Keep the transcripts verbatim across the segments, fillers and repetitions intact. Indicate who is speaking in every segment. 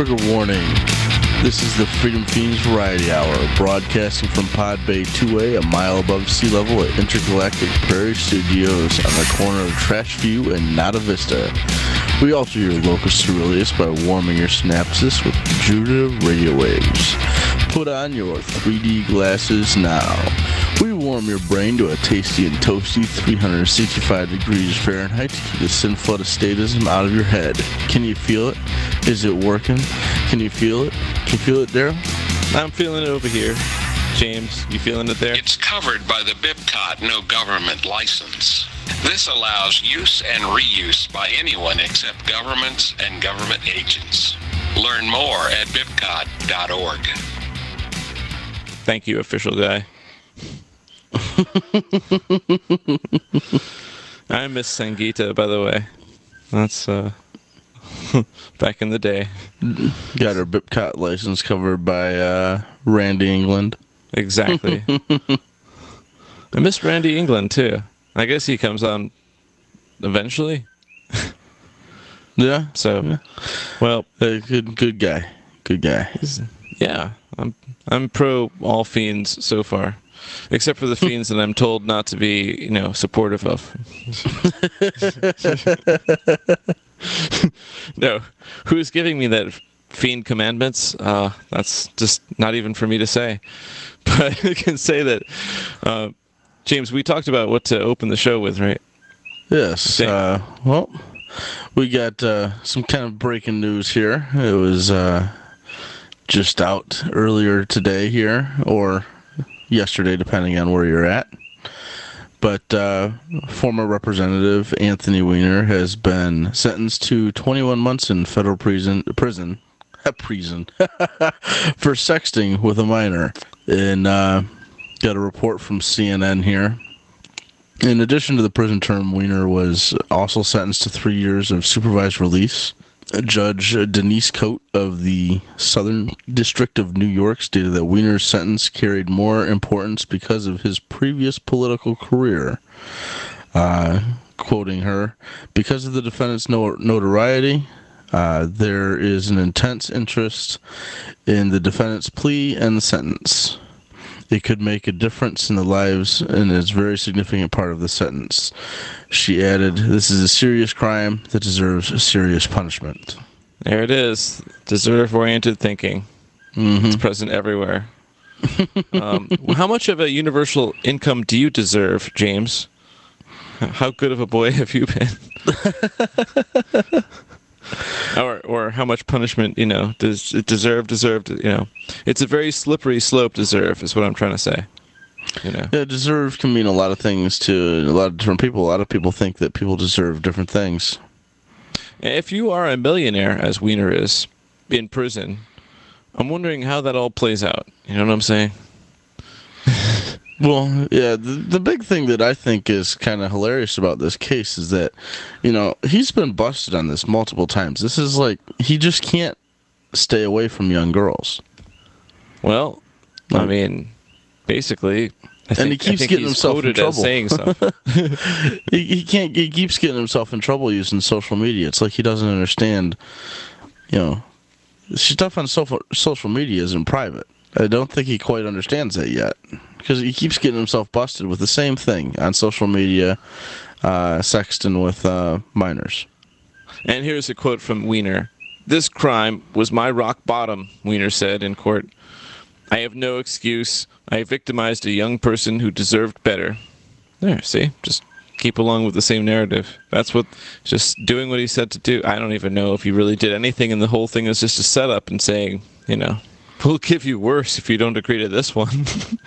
Speaker 1: Trigger warning. This is the Freedom Fiends Variety Hour, broadcasting from Pod Bay two A, a mile above sea level at Intergalactic Prairie Studios on the corner of Trash View and Nada Vista. We alter your locus ceruleus by warming your synapses with Judah radio waves. Put on your three D glasses now. We warm your brain to a tasty and toasty three hundred sixty-five degrees Fahrenheit to keep the sin flood of statism out of your head. Can you feel it? Is it working? Can you feel it? Can you feel it, Daryl?
Speaker 2: I'm feeling it over here. James, you feeling it there?
Speaker 3: It's covered by the BIPCOT no government license. This allows use and reuse by anyone except governments and government agents. Learn more at bipcot dot org.
Speaker 2: Thank you, official guy. I miss Sangeeta, by the way. That's uh, back in the day.
Speaker 1: Got her BIPCOT license covered by uh, Randy England.
Speaker 2: Exactly. I miss Randy England, too. I guess he comes on eventually.
Speaker 1: Yeah.
Speaker 2: So,
Speaker 1: yeah.
Speaker 2: well,
Speaker 1: uh, good, good guy. Good guy.
Speaker 2: Yeah, I'm I'm pro all fiends so far, except for the fiends that I'm told not to be, you know, supportive of. No, who's giving me that fiend commandments? Uh, that's just not even for me to say. But I can say that, uh, James, we talked about what to open the show with, right?
Speaker 1: Yes. Uh, well, we got uh, some kind of breaking news here. It was uh, just out earlier today here, or yesterday, depending on where you're at. But uh, former Representative Anthony Weiner has been sentenced to twenty-one months in federal prison, prison, prison for sexting with a minor. And uh, got a report from C N N here. In addition to the prison term, Weiner was also sentenced to three years of supervised release. Judge Denise Coate of the Southern District of New York stated that Weiner's sentence carried more importance because of his previous political career. Uh, quoting her, because of the defendant's notoriety, uh, there is an intense interest in the defendant's plea and the sentence. It could make a difference in the lives and is a very significant part of the sentence. She added, this is a serious crime that deserves a serious punishment.
Speaker 2: There it is. Deserve-oriented thinking. Mm-hmm. It's present everywhere. um, how much of a universal income do you deserve, James? How good of a boy have you been? Or, or how much punishment, you know, does it deserve, deserved, you know. It's a very slippery slope, deserve, is what I'm trying to say. You know.
Speaker 1: Yeah, deserve can mean a lot of things to a lot of different people. A lot of people think that people deserve different things.
Speaker 2: If you are a millionaire, as Weiner is, in prison, I'm wondering how that all plays out. You know what I'm saying?
Speaker 1: Well, yeah, the, the big thing that I think is kind of hilarious about this case is that, you know, he's been busted on this multiple times. This is like, he just can't stay away from young girls.
Speaker 2: Well, like, I mean, basically, I think,
Speaker 1: and he keeps getting himself in trouble.
Speaker 2: Saying something.
Speaker 1: he, he can't. He keeps getting himself in trouble using social media. It's like he doesn't understand, you know, stuff on social social media isn't private. I don't think he quite understands that yet, because he keeps getting himself busted with the same thing on social media, uh, sexting with uh, minors.
Speaker 2: And here's a quote from Weiner. This crime was my rock bottom, Weiner said in court. I have no excuse. I victimized a young person who deserved better. There, see? Just keep along with the same narrative. That's what, just doing what he said to do. I don't even know if he really did anything, and the whole thing is just a setup and saying, you know, we'll give you worse if you don't agree to this one.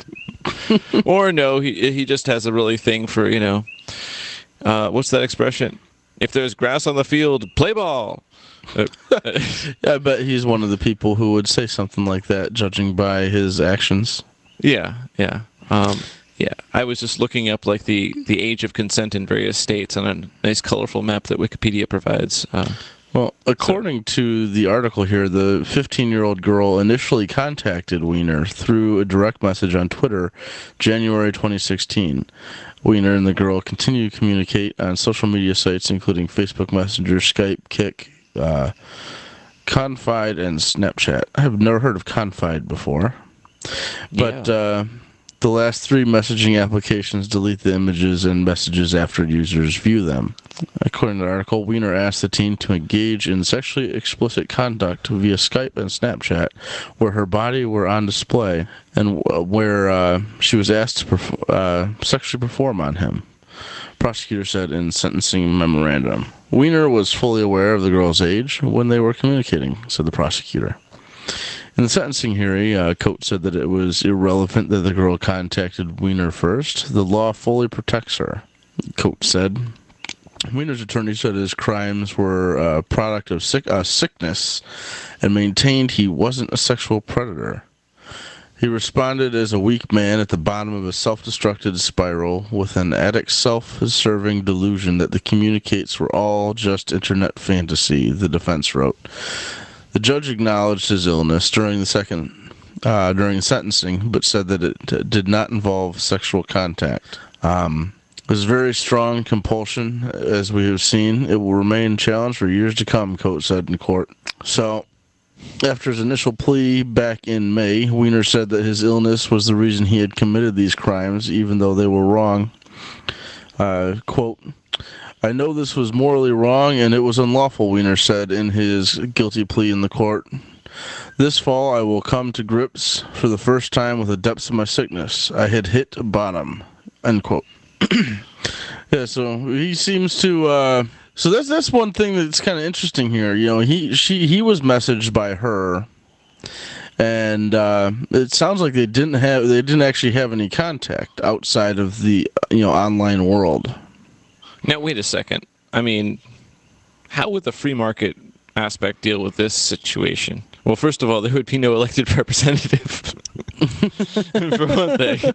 Speaker 2: Or no, he he just has a really thing for, you know, uh, what's that expression? If there's grass on the field, play ball. Uh,
Speaker 1: yeah, I bet he's one of the people who would say something like that, judging by his actions.
Speaker 2: Yeah, yeah. Um, yeah, I was just looking up like the, the age of consent in various states on a nice colorful map that Wikipedia provides. Uh,
Speaker 1: Well, according so, to the article here, the fifteen-year-old girl initially contacted Weiner through a direct message on Twitter, January twenty sixteen. Weiner and the girl continue to communicate on social media sites, including Facebook Messenger, Skype, Kik, uh, Confide and Snapchat. I have never heard of Confide before. But
Speaker 2: Yeah.
Speaker 1: uh, the last three messaging applications delete the images and messages after users view them. According to the article, Weiner asked the teen to engage in sexually explicit conduct via Skype and Snapchat, where her body were on display and uh, where uh, she was asked to perf- uh, sexually perform on him. Prosecutor said in sentencing memorandum. Weiner was fully aware of the girl's age when they were communicating, said the prosecutor. In the sentencing hearing, uh, Coates said that it was irrelevant that the girl contacted Weiner first. The law fully protects her, Coates said. Weiner's attorney said his crimes were a product of sick, uh, sickness and maintained he wasn't a sexual predator. He responded as a weak man at the bottom of a self-destructive spiral with an addict's self-serving delusion that the communicates were all just internet fantasy, the defense wrote. The judge acknowledged his illness during the second, uh, during sentencing, but said that it uh, did not involve sexual contact. Um, it was very strong compulsion, as we have seen. It will remain a challenge for years to come, Coates said in court. So, after his initial plea back in May, Weiner said that his illness was the reason he had committed these crimes, even though they were wrong. Uh, quote, I know this was morally wrong and it was unlawful, Weiner said in his guilty plea in the court. This fall I will come to grips for the first time with the depths of my sickness. I had hit bottom, end quote. Yeah, so he seems to, uh, so that's, that's one thing that's kind of interesting here. You know, he, she, he was messaged by her and, uh, it sounds like they didn't have, they didn't actually have any contact outside of the, you know, online world.
Speaker 2: Now, wait a second. I mean, how would the free market aspect deal with this situation? Well, first of all, there would be no elected representative, for one thing.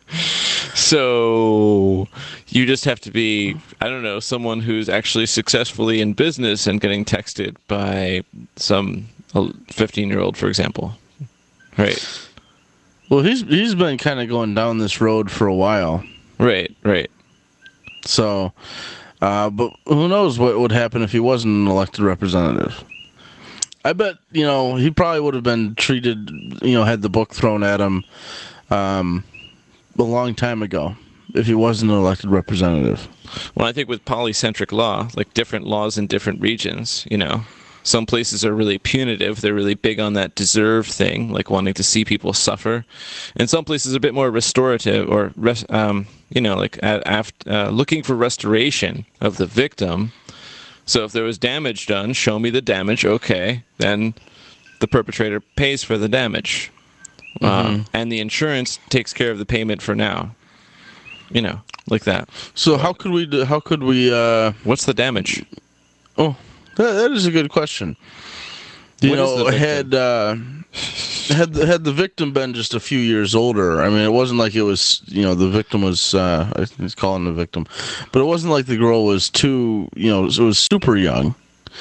Speaker 2: So you just have to be, I don't know, someone who's actually successfully in business and getting texted by some fifteen-year-old, for example. Right.
Speaker 1: Well, he's he's been kind of going down this road for a while.
Speaker 2: Right, right.
Speaker 1: So, uh, but who knows what would happen if he wasn't an elected representative? I bet, you know, he probably would have been treated, you know, had the book thrown at him um, a long time ago if he wasn't an elected representative.
Speaker 2: Well, I think with polycentric law, like different laws in different regions, you know, some places are really punitive. They're really big on that deserve thing, like wanting to see people suffer. And some places are a bit more restorative or, res- um, you know, like at, after, uh, looking for restoration of the victim. So if there was damage done, show me the damage. Okay, then the perpetrator pays for the damage. Mm-hmm. Uh, and the insurance takes care of the payment for now. You know, like that.
Speaker 1: So how could we, do, how could we, uh...
Speaker 2: What's the damage?
Speaker 1: Oh, that, that is a good question. You
Speaker 2: What is
Speaker 1: know,
Speaker 2: the
Speaker 1: had uh, had the, had the victim been just a few years older, I mean, it wasn't like it was, you know, the victim was, uh, I think he's calling the victim, but it wasn't like the girl was too, you know, it was super young.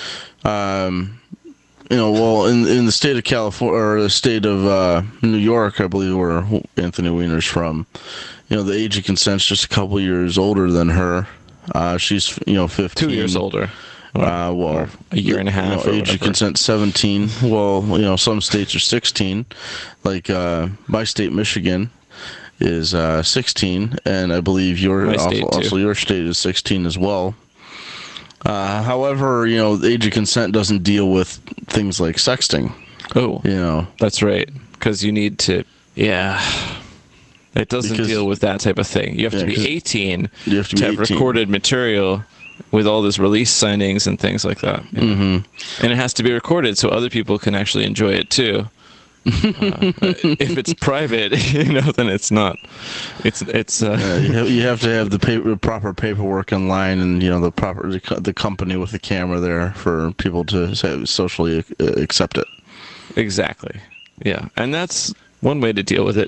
Speaker 1: Um, you know, well, in in the state of California or the state of uh, New York, I believe, where Anthony Weiner's from, you know, the age of consent's just a couple years older than her. Uh, she's, you know, fifteen.
Speaker 2: Two years older.
Speaker 1: Or, uh, well,
Speaker 2: or a year and a half.
Speaker 1: You know,
Speaker 2: or
Speaker 1: age of
Speaker 2: whatever.
Speaker 1: consent seventeen. Well, you know, some states are sixteen. Like uh, my state, Michigan, is uh, sixteen, and I believe your
Speaker 2: My
Speaker 1: also,
Speaker 2: state, too.
Speaker 1: also your state is sixteen as well. Uh, however, you know, the age of consent doesn't deal with things like sexting.
Speaker 2: Oh,
Speaker 1: You know,
Speaker 2: that's right. Because you need to, yeah. It doesn't
Speaker 1: Because-
Speaker 2: deal with that type of thing. You have
Speaker 1: Yeah,
Speaker 2: to be
Speaker 1: 'cause
Speaker 2: eighteen
Speaker 1: you have to be
Speaker 2: have
Speaker 1: eighteen.
Speaker 2: recorded material with all this release signings and things like that.
Speaker 1: Mm-hmm.
Speaker 2: And it has to be recorded so other people can actually enjoy it too. Uh, if it's private, you know, then it's not. It's it's. Uh,
Speaker 1: Uh, you, have, you have to have the paper, proper paperwork in line, and you know the proper the, co- the company with the camera there for people to say, socially uh, accept it.
Speaker 2: Exactly. Yeah, and that's one way to deal with it.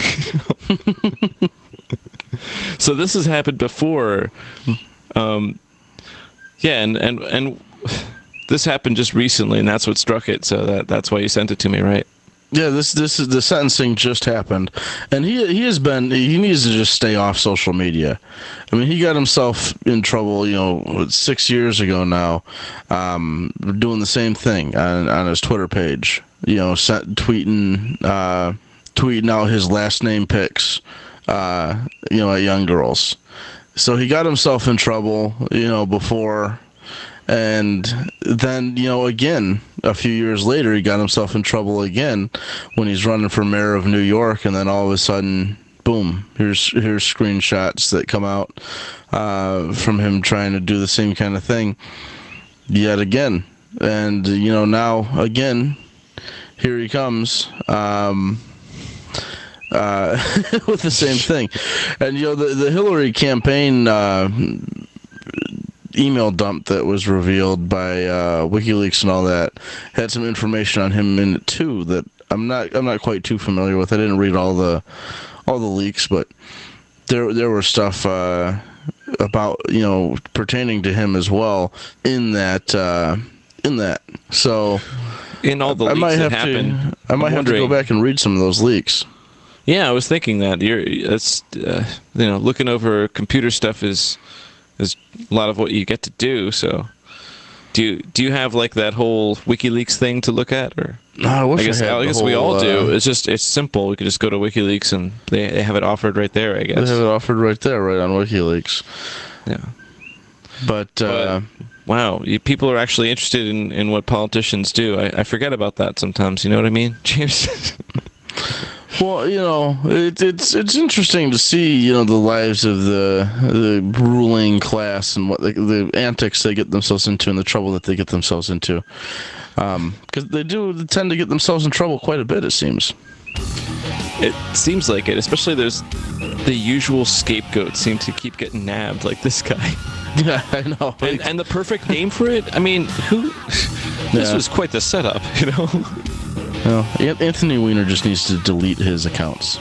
Speaker 2: So this has happened before. Um, yeah, and, and and this happened just recently, and that's what struck it. So that that's why you sent it to me, right?
Speaker 1: Yeah, this this is the sentencing just happened, and he he has been he needs to just stay off social media. I mean, he got himself in trouble, you know, six years ago now, um, doing the same thing on on his Twitter page. You know, sent, tweeting uh, tweeting out his last name pics, uh, you know, at young girls. So he got himself in trouble, you know, before. And then, you know, again, a few years later, he got himself in trouble again when he's running for mayor of New York. And then all of a sudden, boom, here's here's screenshots that come out uh, from him trying to do the same kind of thing yet again. And, you know, now, again, here he comes um, uh, with the same thing. And, you know, the, the Hillary campaign uh email dump that was revealed by uh, WikiLeaks and all that had some information on him in it too that I'm not I'm not quite too familiar with. I didn't read all the all the leaks, but there there were stuff uh, about you know pertaining to him as well in that uh, in that. So
Speaker 2: in all the leaks
Speaker 1: I might
Speaker 2: that
Speaker 1: have
Speaker 2: happened,
Speaker 1: to I might
Speaker 2: I'm
Speaker 1: have to go back and read some of those leaks.
Speaker 2: Yeah, I was thinking that you're that's uh, you know looking over computer stuff is. is a lot of what you get to do. So, do you do you have like that whole WikiLeaks thing to look at, or?
Speaker 1: No, I, wish
Speaker 2: I guess
Speaker 1: I, had
Speaker 2: I guess
Speaker 1: whole,
Speaker 2: we all do.
Speaker 1: Uh,
Speaker 2: it's just it's simple. We could just go to WikiLeaks and they, they have it offered right there. I guess
Speaker 1: they have it offered right there, right on WikiLeaks.
Speaker 2: Yeah,
Speaker 1: but, uh,
Speaker 2: but wow, you, people are actually interested in, in what politicians do. I, I forget about that sometimes. You know what I mean, James?
Speaker 1: Well, you know, it, it's it's interesting to see, you know, the lives of the the ruling class and what the, the antics they get themselves into and the trouble that they get themselves into, because um, they do tend to get themselves in trouble quite a bit. It seems.
Speaker 2: It seems like it, especially there's the usual scapegoats seem to keep getting nabbed, like this guy.
Speaker 1: Yeah, I know.
Speaker 2: And, and the perfect name for it. I mean, who? This
Speaker 1: Yeah.
Speaker 2: was quite the setup, you know.
Speaker 1: Well, Anthony Weiner just needs to delete his accounts.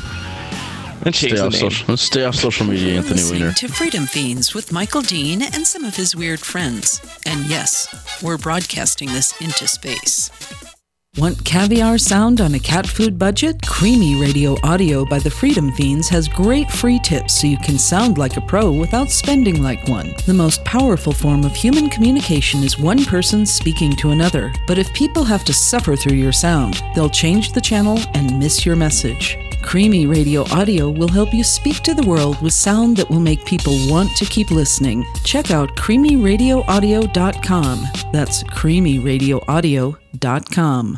Speaker 2: And change
Speaker 1: Stay
Speaker 2: the
Speaker 1: off
Speaker 2: name.
Speaker 1: social. Let's stay off social media,
Speaker 4: You're
Speaker 1: Anthony
Speaker 4: listening
Speaker 1: Weiner.
Speaker 4: to Freedom Fiends with Michael Dean and some of his weird friends. And yes, we're broadcasting this into space. Want caviar sound on a cat food budget? Creamy Radio Audio by the Freedom Fiends has great free tips so you can sound like a pro without spending like one. The most powerful form of human communication is one person speaking to another. But if people have to suffer through your sound, they'll change the channel and miss your message. Creamy Radio Audio will help you speak to the world with sound that will make people want to keep listening. Check out creamy radio audio dot com. That's creamy radio audio dot com.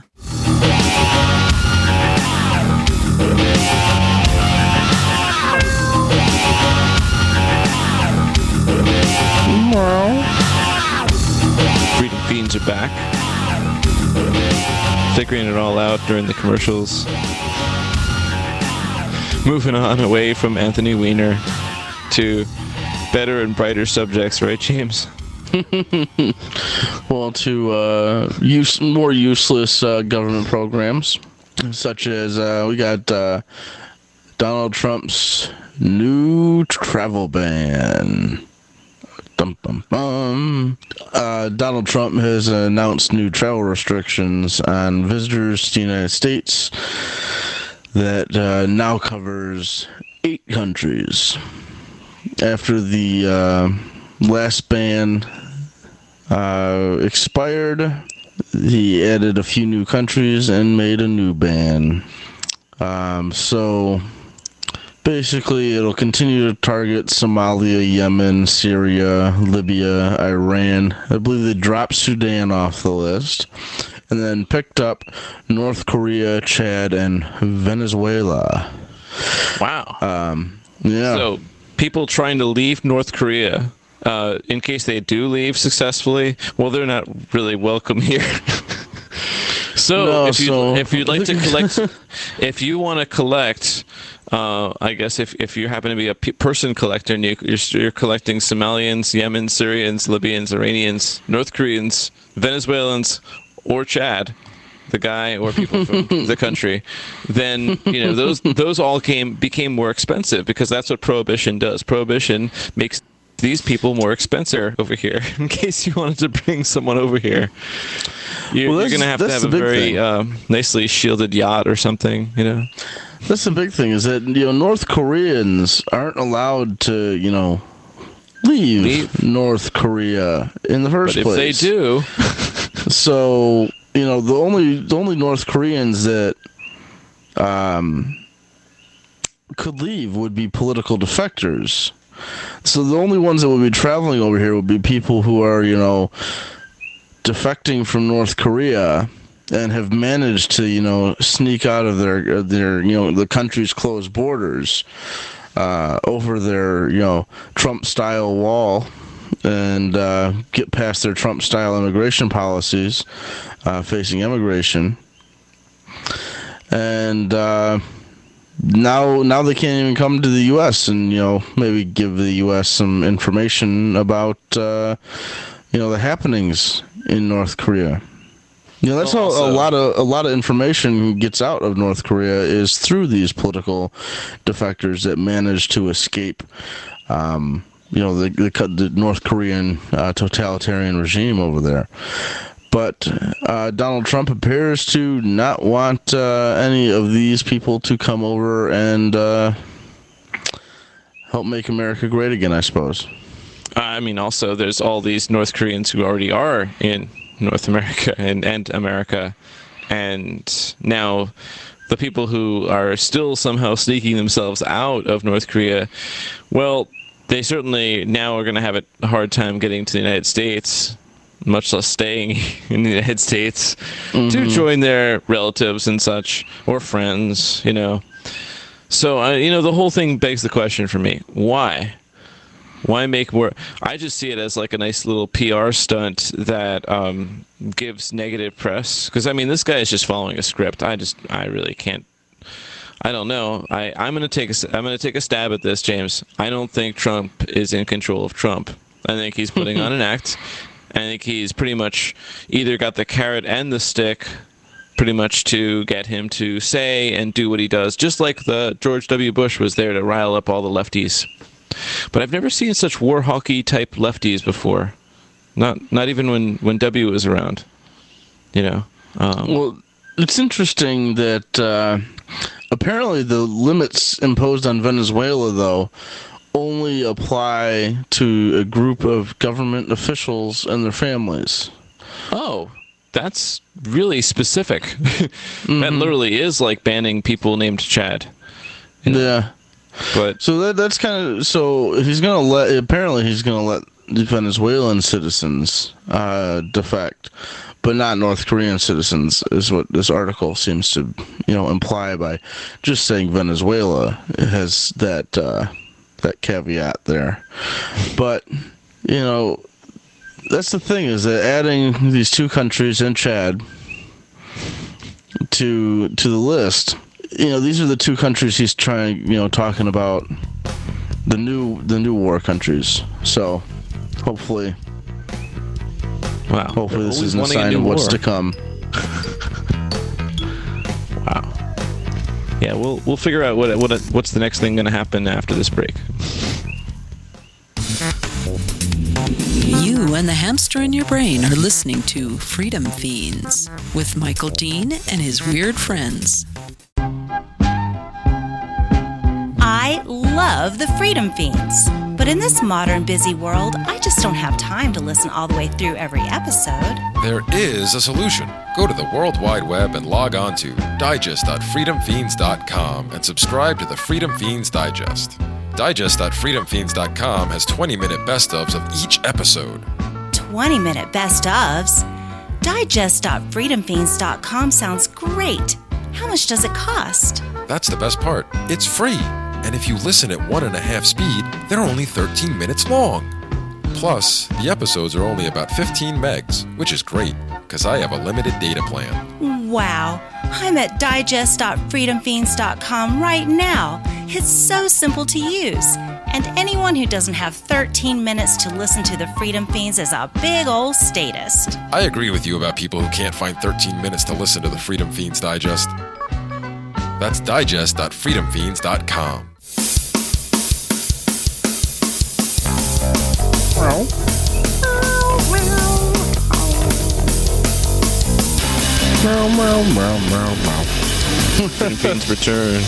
Speaker 2: Freedom Fiends are back. Figuring it all out during the commercials. Moving on away from Anthony Weiner to better and brighter subjects, right, James?
Speaker 1: Well, to uh, use more useless uh, government programs, such as uh, we got uh, Donald Trump's new travel ban. Dum, bum, bum. Uh, Donald Trump has announced new travel restrictions on visitors to the United States that uh, now covers eight countries. After the uh, last ban uh, expired, he added a few new countries and made a new ban. Um, so basically, it'll continue to target Somalia, Yemen, Syria, Libya, Iran. I believe they dropped Sudan off the list. And then picked up North Korea, Chad, and Venezuela.
Speaker 2: Wow.
Speaker 1: Um, yeah.
Speaker 2: So, people trying to leave North Korea, uh, in case they do leave successfully, well, they're not really welcome here. So,
Speaker 1: No,
Speaker 2: if you
Speaker 1: so-
Speaker 2: if you'd like to collect, if you want to collect, uh, I guess if if you happen to be a pe- person collector and you, you're, you're collecting Somalians, Yemen, Syrians, Libyans, Iranians, North Koreans, Venezuelans, or Chad, the guy or people from the country, then you know those those all came became more expensive because that's what prohibition does. Prohibition makes these people more expensive over here in case you wanted to bring someone over here. You're,
Speaker 1: Well,
Speaker 2: you're going to have to
Speaker 1: that's
Speaker 2: have
Speaker 1: the
Speaker 2: a
Speaker 1: big
Speaker 2: very
Speaker 1: thing.
Speaker 2: um, nicely shielded yacht or something, you know.
Speaker 1: That's the big thing, is that, you know, North Koreans aren't allowed to, you know, leave,
Speaker 2: Leave.
Speaker 1: North Korea in the first
Speaker 2: But if
Speaker 1: place.
Speaker 2: they do,
Speaker 1: So, you know, the only the only North Koreans that um, could leave would be political defectors. So the only ones that would be traveling over here would be people who are, you know, defecting from North Korea and have managed to, you know, sneak out of their their you know the country's closed borders uh, over their you know Trump-style wall and uh, get past their Trump-style immigration policies uh, facing immigration, and uh, now now they can't even come to the U S and you know maybe give the U S some information about uh, you know the happenings in North Korea. You know, that's
Speaker 2: Well,
Speaker 1: how a
Speaker 2: also-
Speaker 1: lot of a lot of information gets out of North Korea is through these political defectors that manage to escape, um, you know, the, the, the North Korean uh, totalitarian regime over there. But uh, Donald Trump appears to not want uh, any of these people to come over and uh, help make America great again, I suppose.
Speaker 2: I mean, also, there's all these North Koreans who already are in North America and, and America. And now the people who are still somehow sneaking themselves out of North Korea, well, they certainly now are going to have a hard time getting to the United States, much less staying in the United States, mm-hmm. to join their relatives and such, or friends, you know. So, uh, you know, the whole thing begs the question for me, why? Why make more? I just see it as like a nice little P R stunt that um, gives negative press. Because, I mean, this guy is just following a script. I just, I really can't. I don't know. I, I'm gonna take a, I'm gonna take a stab at this, James. I don't think Trump is in control of Trump. I think he's putting on an act. I think he's pretty much either got the carrot and the stick, pretty much to get him to say and do what he does. Just like the George W. Bush was there to rile up all the lefties. But I've never seen such war hawky type lefties before. Not not even when, when W was around. You know. Um,
Speaker 1: well, it's interesting that uh, apparently the limits imposed on Venezuela, though, only apply to a group of government officials and their families.
Speaker 2: Oh, that's really specific. Mm-hmm. That literally is like banning people named Chad.
Speaker 1: You know? Yeah.
Speaker 2: But
Speaker 1: so that that's kind of so he's gonna let apparently he's gonna let the Venezuelan citizens uh, defect, but not North Korean citizens, is what this article seems to you know imply by just saying Venezuela. It has that uh, that caveat there, but you know that's the thing, is that adding these two countries and Chad to to the list. You know, these are the two countries he's trying, you know, talking about the new the new war countries. So, hopefully,
Speaker 2: wow.
Speaker 1: Hopefully, this isn't a sign of what's to come.
Speaker 2: Wow. Yeah, we'll we'll figure out what what what's the next thing going to happen after this break.
Speaker 4: You and the hamster in your brain are listening to Freedom Fiends with Michael Dean and his weird friends.
Speaker 5: I love the Freedom Fiends, but in this modern busy world, I just don't have time to listen all the way through every episode.
Speaker 6: There is a solution. Go to the World Wide Web and log on to digest dot freedom fiends dot com and subscribe to the Freedom Fiends Digest. digest dot freedom fiends dot com has twenty-minute best-ofs of each episode.
Speaker 5: twenty-minute best-ofs? digest dot freedom fiends dot com sounds great. How much does it cost?
Speaker 6: That's the best part. It's free. And if you listen at one and a half speed, they're only thirteen minutes long. Plus, the episodes are only about fifteen megs, which is great, because I have a limited data plan.
Speaker 5: Wow, I'm at digest dot freedom fiends dot com right now. It's so simple to use. And anyone who doesn't have thirteen minutes to listen to the Freedom Fiends is a big old statist.
Speaker 6: I agree with you about people who can't find thirteen minutes to listen to the Freedom Fiends Digest. That's digest dot freedom fiends dot com.
Speaker 1: Meow, meow, meow, meow, meow.
Speaker 2: Philippines return.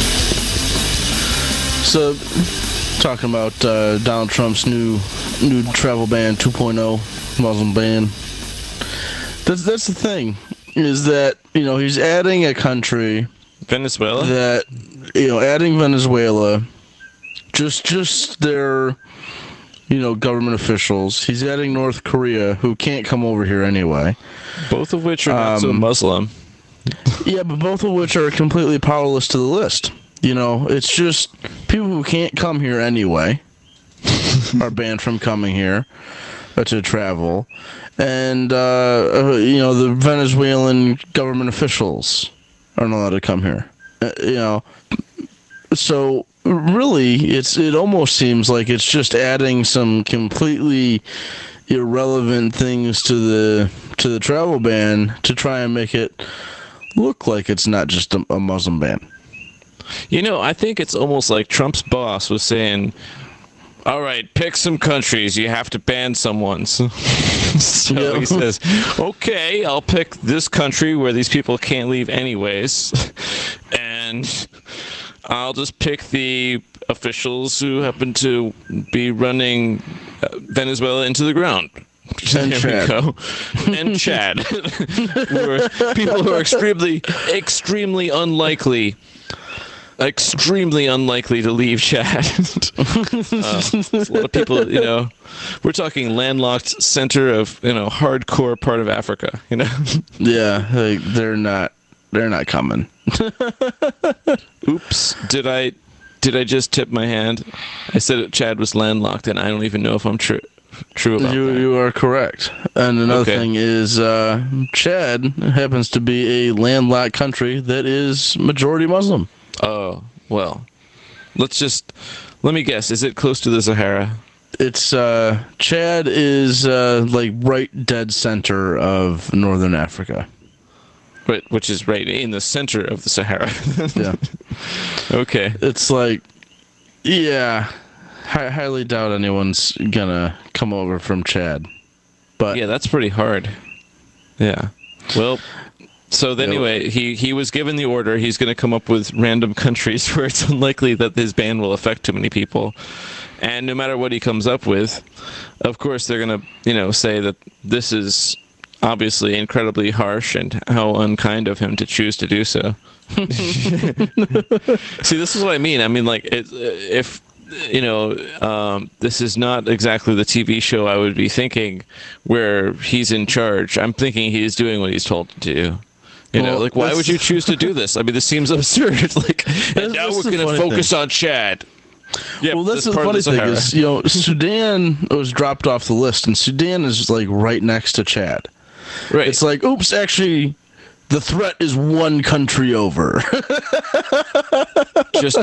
Speaker 1: So, talking about uh, Donald Trump's new new travel ban two point oh, Muslim ban. That's that's the thing, is that, you know, he's adding a country,
Speaker 2: Venezuela?
Speaker 1: that, you know, adding Venezuela, just just their, you know, government officials. He's adding North Korea, who can't come over here anyway.
Speaker 2: Both of which are not so
Speaker 1: Um,
Speaker 2: Muslim.
Speaker 1: Yeah, but both of which are completely powerless to the list. You know, it's just people who can't come here anyway are banned from coming here uh, to travel. And, uh, uh, you know, the Venezuelan government officials aren't allowed to come here. Uh, you know, so really, it's it almost seems like it's just adding some completely irrelevant things to the to the travel ban to try and make it look like it's not just a, a Muslim ban.
Speaker 2: You know, I think it's almost like Trump's boss was saying, all right, pick some countries. You have to ban someone. So, so
Speaker 1: Yeah.
Speaker 2: he says, okay, I'll pick this country where these people can't leave anyways. And I'll just pick the officials who happen to be running uh, Venezuela into the ground.
Speaker 1: And
Speaker 2: there
Speaker 1: Chad.
Speaker 2: we go. And Chad. Who are people who are extremely, extremely unlikely extremely unlikely to leave Chad. uh, a lot of people, you know, we're talking landlocked center of, you know, hardcore part of Africa, you know.
Speaker 1: Yeah, like, they're not they're not coming.
Speaker 2: Oops, did I did I just tip my hand? I said that Chad was landlocked, and I don't even know if I'm true true about
Speaker 1: You
Speaker 2: that.
Speaker 1: you are correct. And another
Speaker 2: Okay.
Speaker 1: thing is, uh, Chad happens to be a landlocked country that is majority Muslim.
Speaker 2: Oh, well. Let's just let me guess, is it close to the Sahara?
Speaker 1: It's uh, Chad is uh, like right dead center of northern Africa.
Speaker 2: Right, which is right in the center of the Sahara.
Speaker 1: Yeah,
Speaker 2: Okay.
Speaker 1: it's like, yeah, I highly doubt anyone's gonna come over from Chad. But
Speaker 2: Yeah, that's pretty hard. Yeah. Well, so then
Speaker 1: Yeah.
Speaker 2: anyway, he, he was given the order. He's going to come up with random countries where it's unlikely that his ban will affect too many people. And no matter what he comes up with, of course, they're going to, you know, say that this is obviously incredibly harsh and how unkind of him to choose to do so. See, this is what I mean. I mean, like, it, if, you know, um, this is not exactly the T V show I would be thinking where he's in charge. I'm thinking he's doing what he's told to do. You know,
Speaker 1: Well,
Speaker 2: like, why
Speaker 1: that's-
Speaker 2: would you choose to do this? I mean, this seems absurd. Like, and now
Speaker 1: that's
Speaker 2: we're
Speaker 1: the
Speaker 2: going to
Speaker 1: funny
Speaker 2: focus
Speaker 1: thing.
Speaker 2: on Chad. Yep,
Speaker 1: well, that's
Speaker 2: this
Speaker 1: the
Speaker 2: part of
Speaker 1: funny thing
Speaker 2: Sahara.
Speaker 1: is, you know, Sudan was dropped off the list, and Sudan is like right next to Chad.
Speaker 2: Right.
Speaker 1: It's like, oops, actually, the threat is one country over.
Speaker 2: Just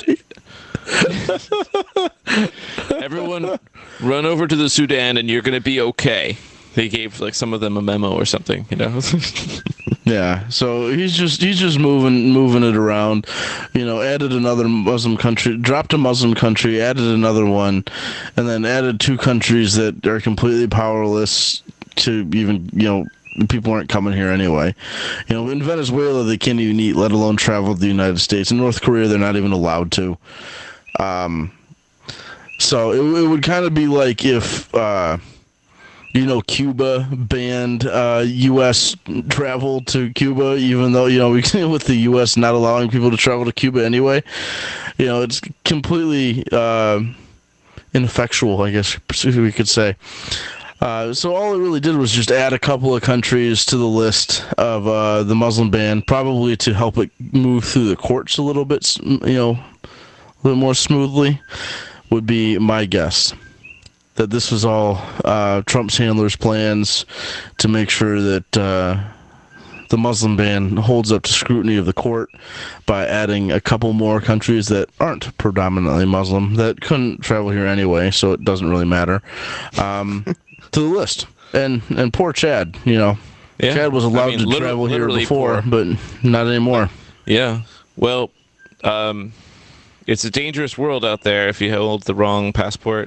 Speaker 2: everyone run over to the Sudan and you're going to be okay. They gave like some of them a memo or something, you know.
Speaker 1: Yeah, so he's just he's just moving moving it around, you know, added another Muslim country, dropped a Muslim country, added another one, and then added two countries that are completely powerless to even, you know, people aren't coming here anyway. You know, in Venezuela they can't even eat, let alone travel to the United States. In North Korea they're not even allowed to. Um, so it, it would kind of be like if, uh, you know, Cuba banned uh, U S travel to Cuba, even though, you know, we with the U S not allowing people to travel to Cuba anyway. You know, it's completely uh, ineffectual, I guess we could say. Uh, so all it really did was just add a couple of countries to the list of uh, the Muslim ban, probably to help it move through the courts a little bit, you know, a little more smoothly, would be my guess. That this was all uh, Trump's handlers' plans to make sure that uh, the Muslim ban holds up to scrutiny of the court by adding a couple more countries that aren't predominantly Muslim, that couldn't travel here anyway, so it doesn't really matter, um, to the list. And and poor Chad, you know.
Speaker 2: Yeah.
Speaker 1: Chad was allowed
Speaker 2: I mean,
Speaker 1: to
Speaker 2: liter-
Speaker 1: travel here
Speaker 2: literally
Speaker 1: before,
Speaker 2: poor.
Speaker 1: but not anymore.
Speaker 2: Yeah. Well, um, it's a dangerous world out there if you hold the wrong passport.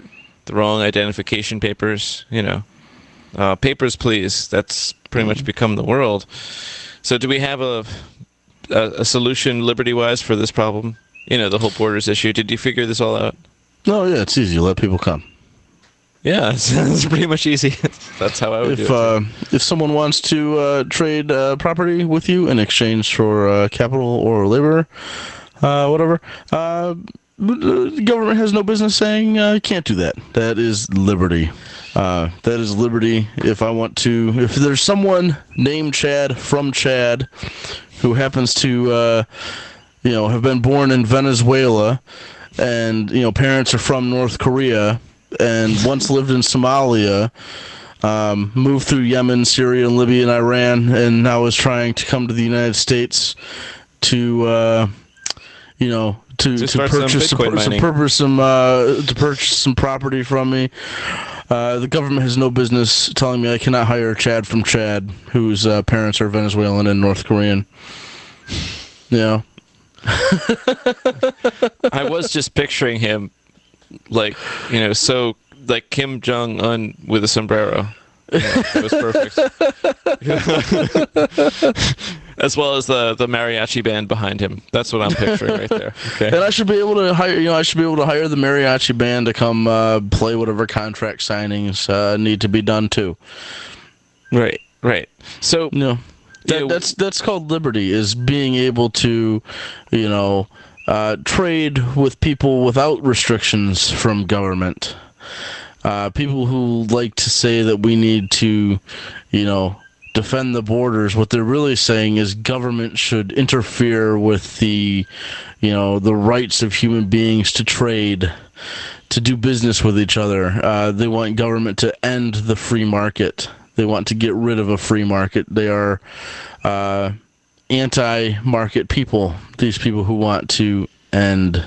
Speaker 2: the wrong identification papers, you know. Uh, papers, please. That's pretty much become the world. So do we have a, a, a solution liberty-wise for this problem? You know, the whole borders issue. Did you figure this all out?
Speaker 1: No, yeah, it's easy. Let people come.
Speaker 2: Yeah, it's, it's pretty much easy. That's how I would
Speaker 1: if,
Speaker 2: do it.
Speaker 1: Uh, if someone wants to uh, trade uh, property with you in exchange for uh, capital or labor, uh, whatever, uh, the government has no business saying uh, you can't do that. That is liberty. Uh, that is liberty. If I want to, if there's someone named Chad from Chad who happens to, uh, you know, have been born in Venezuela, and you know, parents are from North Korea, and once lived in Somalia, um, moved through Yemen, Syria, and Libya, and Iran, and now is trying to come to the United States to, uh, you know, to,
Speaker 2: To
Speaker 1: to
Speaker 2: start some
Speaker 1: purchase some,
Speaker 2: Bitcoin
Speaker 1: some
Speaker 2: mining.
Speaker 1: purpose some uh, to purchase some property from me. Uh, the government has no business telling me I cannot hire Chad from Chad, whose uh, parents are Venezuelan and North Korean. Yeah.
Speaker 2: I was just picturing him, like, you know, so, like Kim Jong-un with a sombrero. Yeah, it was perfect. As well as the, the mariachi band behind him. That's what I'm picturing right there. Okay.
Speaker 1: And I should be able to hire, you know, I should be able to hire the mariachi band to come uh, play whatever contract signings uh, need to be done too.
Speaker 2: Right, right. So,
Speaker 1: You know, that,
Speaker 2: Yeah,
Speaker 1: that's that's called liberty, is being able to, you know, uh, trade with people without restrictions from government. Uh, people who like to say that we need to, you know, defend the borders, what they're really saying is government should interfere with the, you know, the rights of human beings to trade, to do business with each other. Uh, they want government to end the free market. They want to get rid of a free market. They are uh, anti-market people, these people who want to end,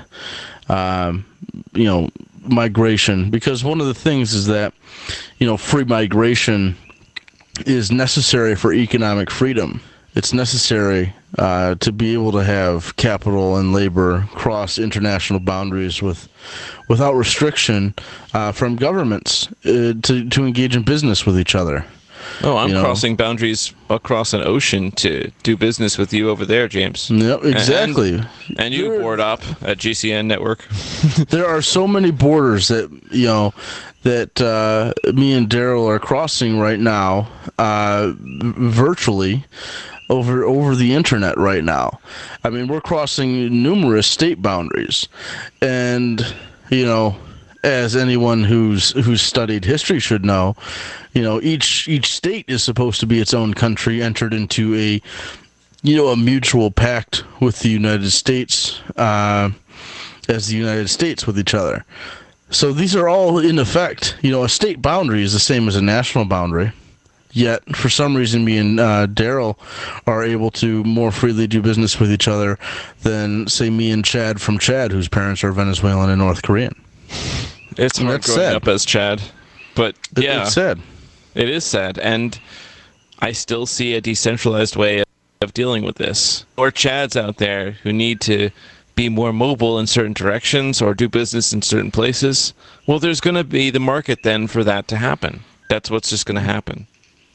Speaker 1: um, you know, migration. Because one of the things is that, you know, free migration is necessary for economic freedom. It's necessary uh, to be able to have capital and labor cross international boundaries with, without restriction uh, from governments uh, to to engage in business with each other.
Speaker 2: oh, I'm
Speaker 1: you know.
Speaker 2: crossing boundaries across an ocean to do business with you over there, James.
Speaker 1: Yep, exactly.
Speaker 2: And, and you
Speaker 1: There-
Speaker 2: board up at G C N Network.
Speaker 1: There are so many borders that, you know, that uh, me and Daryl are crossing right now, uh, virtually, over over the internet right now. I mean, we're crossing numerous state boundaries, and you know, as anyone who's who's studied history should know, you know, each each state is supposed to be its own country, entered into a, you know, a mutual pact with the United States, uh, as the United States with each other. So these are all in effect. You know, a state boundary is the same as a national boundary. Yet, for some reason, me and uh, Daryl are able to more freely do business with each other than, say, me and Chad from Chad, whose parents are Venezuelan and North Korean.
Speaker 2: It's hard
Speaker 1: That's
Speaker 2: growing
Speaker 1: sad.
Speaker 2: up as Chad. But,
Speaker 1: It-
Speaker 2: yeah.
Speaker 1: It's sad.
Speaker 2: It is sad, and I still see a decentralized way of dealing with this. Or Chads out there who need to be more mobile in certain directions or do business in certain places. Well, there's going to be the market then for that to happen. That's what's just going to happen.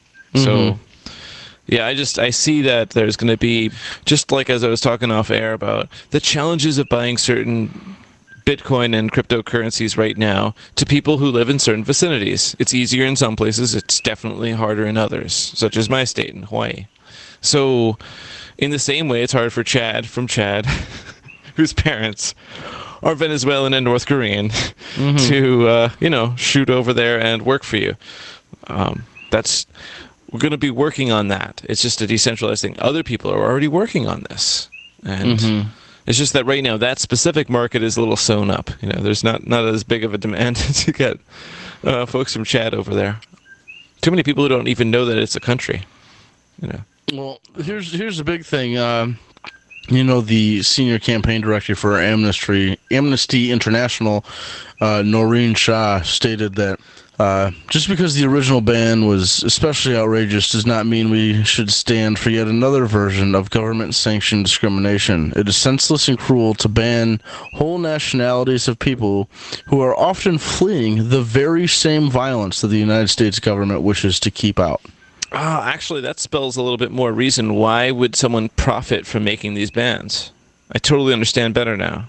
Speaker 2: So, yeah, I just I see that there's going to be, just like as I was talking off air about the challenges of buying certain Bitcoin and cryptocurrencies right now to people who live in certain vicinities. It's easier in some places. It's definitely harder in others, such as my state in Hawaii. So, in the same way, it's hard for Chad from Chad, whose parents are Venezuelan and North Korean, mm-hmm. to uh, you know shoot over there and work for you. Um, that's we're going to be working on that. It's just a decentralized thing. Other people are already working on this, and. Mm-hmm. It's just that right now that specific market is a little sewn up. You know, there's not, not as big of a demand to get uh, folks from Chad over there. Too many people who don't even know that it's a country. You know.
Speaker 1: Well, here's here's the big thing. Um, you know, the senior campaign director for Amnesty Amnesty International, uh, Noreen Shah, stated that uh, just because the original ban was especially outrageous does not mean we should stand for yet another version of government-sanctioned discrimination. It is senseless and cruel to ban whole nationalities of people who are often fleeing the very same violence that the United States government wishes to keep out.
Speaker 2: Oh, actually, that spells a little bit more reason. Why would someone profit from making these bans? I totally understand better now.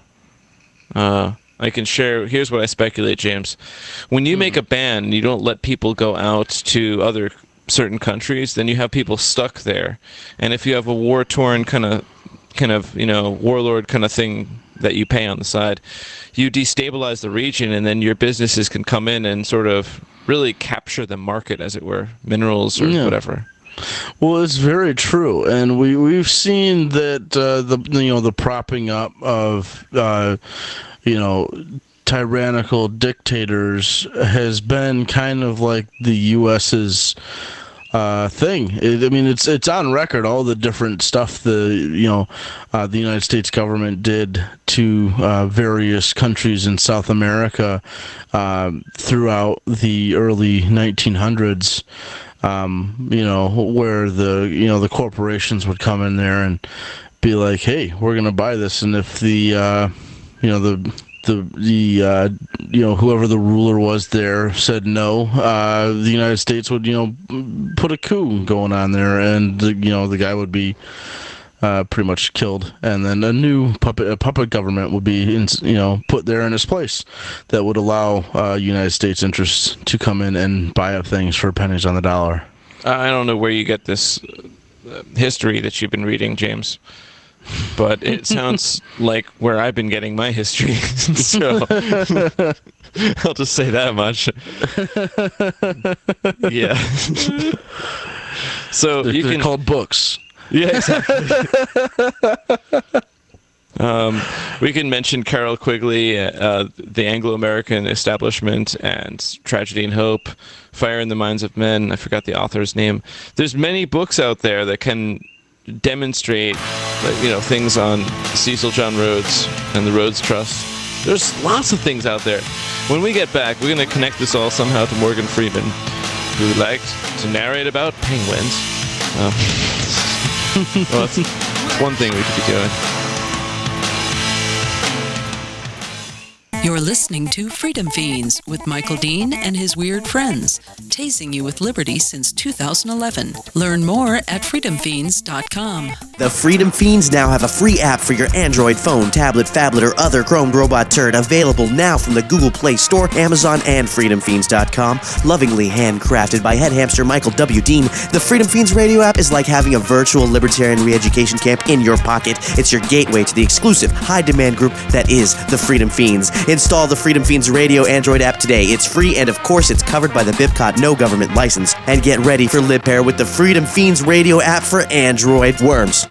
Speaker 2: Uh, I can share. Here's what I speculate, James. When you make a ban and you don't let people go out to other certain countries, then you have people stuck there. And if you have a war-torn kind of, kind of, you know, warlord kind of thing that you pay on the side, you destabilize the region, and then your businesses can come in and sort of really capture the market, as it were, minerals or yeah. whatever.
Speaker 1: Well, it's very true, and we we've seen that uh, the you know the propping up of uh, you know tyrannical dictators has been kind of like the U S's uh, thing. It, I mean, it's it's on record, all the different stuff the you know uh, the United States government did to uh, various countries in South America uh, throughout the early nineteen hundreds. Um, you know, where the you know the corporations would come in there and be like, "Hey, we're gonna buy this," and if the uh, you know the the the uh, you know whoever the ruler was there said no, uh, the United States would you know put a coup going on there, and the, you know the guy would be uh, pretty much killed, and then a new puppet a puppet government would be in, you know put there in his place that would allow uh, United States interests to come in and buy up things for pennies on the dollar.
Speaker 2: I don't know where you get this uh, history that you've been reading, James, but it sounds like where I've been getting my history. So I'll just say that much. Yeah. So
Speaker 1: they're,
Speaker 2: you
Speaker 1: they're
Speaker 2: can
Speaker 1: called books.
Speaker 2: Yeah, exactly. um, we can mention Carroll Quigley, uh, The Anglo-American Establishment, and Tragedy and Hope, Fire in the Minds of Men. I forgot the author's name. There's many books out there that can demonstrate, you know, things on Cecil John Rhodes and the Rhodes Trust. There's lots of things out there. When we get back, we're going to connect this all somehow to Morgan Freeman, who liked to narrate about penguins. Um, well, that's one thing we could be doing.
Speaker 4: You're listening to Freedom Fiends with Michael Dean and his weird friends, tasing you with liberty since two thousand eleven. Learn more at freedom fiends dot com.
Speaker 7: The Freedom Fiends now have a free app for your Android phone, tablet, phablet, or other Chrome robot turd, available now from the Google Play Store, Amazon, and freedom fiends dot com. Lovingly handcrafted by head hamster Michael W. Dean, the Freedom Fiends radio app is like having a virtual libertarian re-education camp in your pocket. It's your gateway to the exclusive, high-demand group that is the Freedom Fiends. Install the Freedom Fiends Radio Android app today. It's free, and of course, it's covered by the BibCot No Government License. And get ready for LibPair with the Freedom Fiends Radio app for Android. Worms.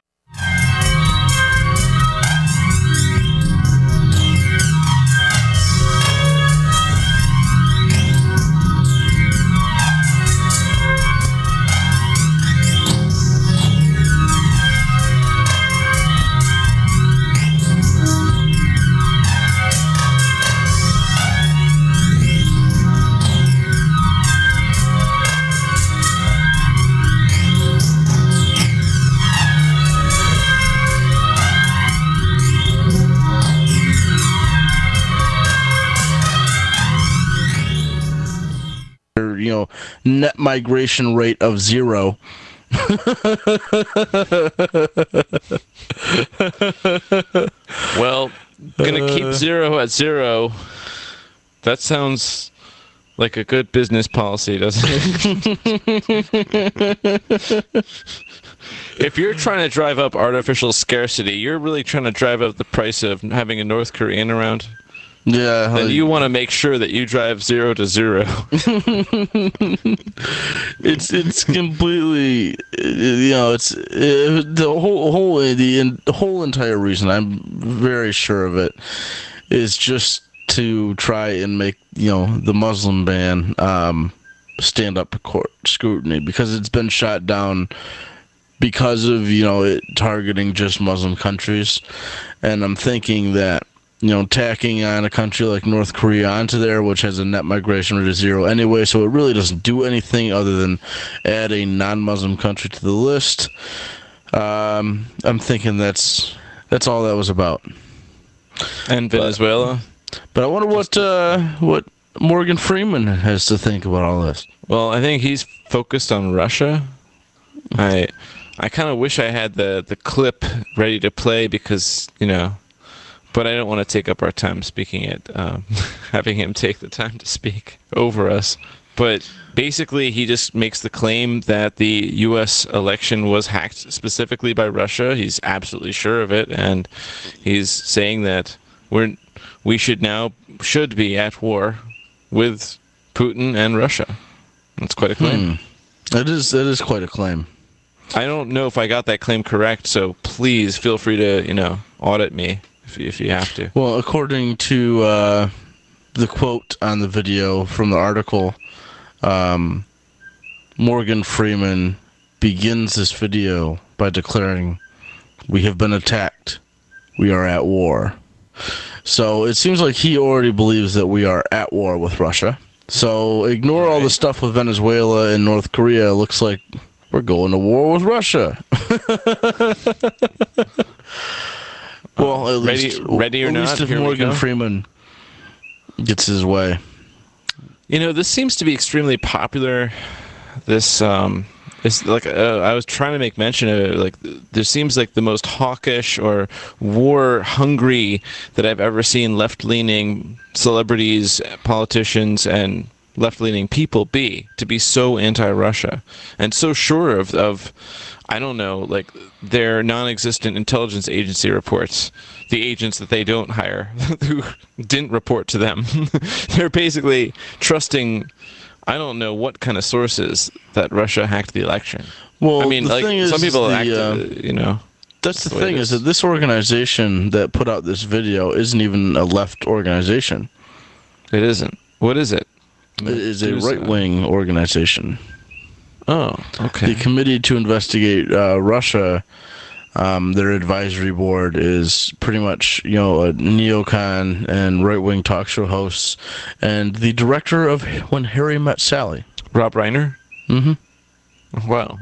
Speaker 1: You know, net migration rate of zero.
Speaker 2: Well, gonna keep zero at zero. That sounds like a good business policy, doesn't it? If you're trying to drive up artificial scarcity, you're really trying to drive up the price of having a North Korean around.
Speaker 1: Yeah,
Speaker 2: then you want to make sure that you drive zero to zero.
Speaker 1: it's it's completely, you know, it's it, the whole whole the, the whole entire reason, I'm very sure of it, is just to try and make, you know, the Muslim ban um, stand up to court scrutiny, because it's been shot down because of, you know, it targeting just Muslim countries. And I'm thinking that, you know, tacking on a country like North Korea onto there, which has a net migration rate of zero anyway, so it really doesn't do anything other than add a non-Muslim country to the list. Um, I'm thinking that's that's all that was about.
Speaker 2: And Venezuela.
Speaker 1: But, but I wonder what uh, what Morgan Freeman has to think about all this.
Speaker 2: Well, I think he's focused on Russia. I I kind of wish I had the, the clip ready to play because, you know, but I don't want to take up our time speaking it, um, having him take the time to speak over us. But basically, he just makes the claim that the U S election was hacked specifically by Russia. He's absolutely sure of it, and he's saying that we're we should now should be at war with Putin and Russia. That's quite a claim.
Speaker 1: Hmm. That is that is quite a claim.
Speaker 2: I don't know if I got that claim correct, so please feel free to, you know, audit me if you, if you have to.
Speaker 1: Well, according to uh, the quote on the video from the article, um, Morgan Freeman begins this video by declaring, "We have been attacked. We are at war." So it seems like he already believes that we are at war with Russia. So ignore all the stuff with Venezuela and North Korea. It looks like we're going to war with Russia. Well, at
Speaker 2: ready,
Speaker 1: least,
Speaker 2: ready or
Speaker 1: at
Speaker 2: not,
Speaker 1: least if
Speaker 2: here we
Speaker 1: Morgan
Speaker 2: go.
Speaker 1: Freeman gets his way.
Speaker 2: You know, this seems to be extremely popular. This, um, it's like uh, I was trying to make mention of it. Like, there seems like the most hawkish or war-hungry that I've ever seen left-leaning celebrities, politicians, and left-leaning people be to be so anti-Russia and so sure of of. I don't know, like their non-existent intelligence agency reports, the agents that they don't hire, who didn't report to them. They're basically trusting, I don't know what kind of sources, that Russia hacked the election.
Speaker 1: Well,
Speaker 2: I mean,
Speaker 1: the
Speaker 2: like
Speaker 1: thing is,
Speaker 2: some people
Speaker 1: the,
Speaker 2: act,
Speaker 1: uh,
Speaker 2: you know.
Speaker 1: That's the
Speaker 2: the way
Speaker 1: thing
Speaker 2: it
Speaker 1: is
Speaker 2: is.
Speaker 1: that this organization that put out this video isn't even a left organization.
Speaker 2: It isn't. What is it?
Speaker 1: It is a
Speaker 2: Who's, uh,
Speaker 1: right-wing organization.
Speaker 2: Oh, okay.
Speaker 1: The Committee to Investigate uh, Russia, um, their advisory board is pretty much, you know, a neocon and right-wing talk show hosts, and the director of When Harry Met Sally.
Speaker 2: Rob Reiner?
Speaker 1: Mm-hmm.
Speaker 2: Wow.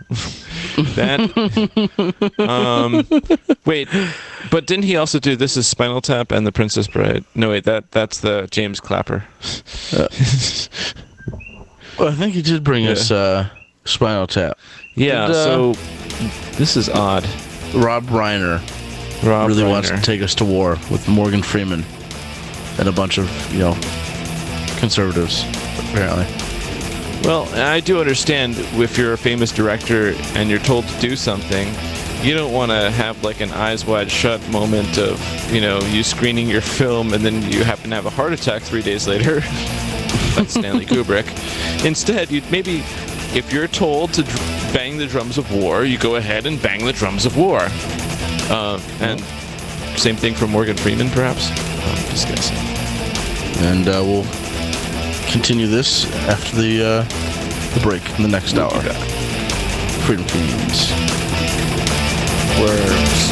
Speaker 2: That. um, wait, but didn't he also do This Is Spinal Tap and The Princess Bride? No, wait, that that's the James Clapper.
Speaker 1: Uh, well, I think he did bring
Speaker 2: Yeah.
Speaker 1: us uh, Spinal Tap.
Speaker 2: Yeah,
Speaker 1: And, uh,
Speaker 2: so this is odd.
Speaker 1: Rob Reiner
Speaker 2: Rob
Speaker 1: really
Speaker 2: Reiner.
Speaker 1: wants to take us to war with Morgan Freeman and a bunch of, you know, conservatives, apparently.
Speaker 2: Well, I do understand if you're a famous director and you're told to do something, you don't want to have like an eyes wide shut moment of, you know, you screening your film and then you happen to have a heart attack three days later. That's Stanley Kubrick. Instead, you'd maybe, if you're told to dr- bang the drums of war, you go ahead and bang the drums of war. Uh, and same thing for Morgan Freeman, perhaps? I'm just guessing.
Speaker 1: And uh, we'll continue this after the uh, the break in the next hour. Freedom Fiends.
Speaker 2: Worms.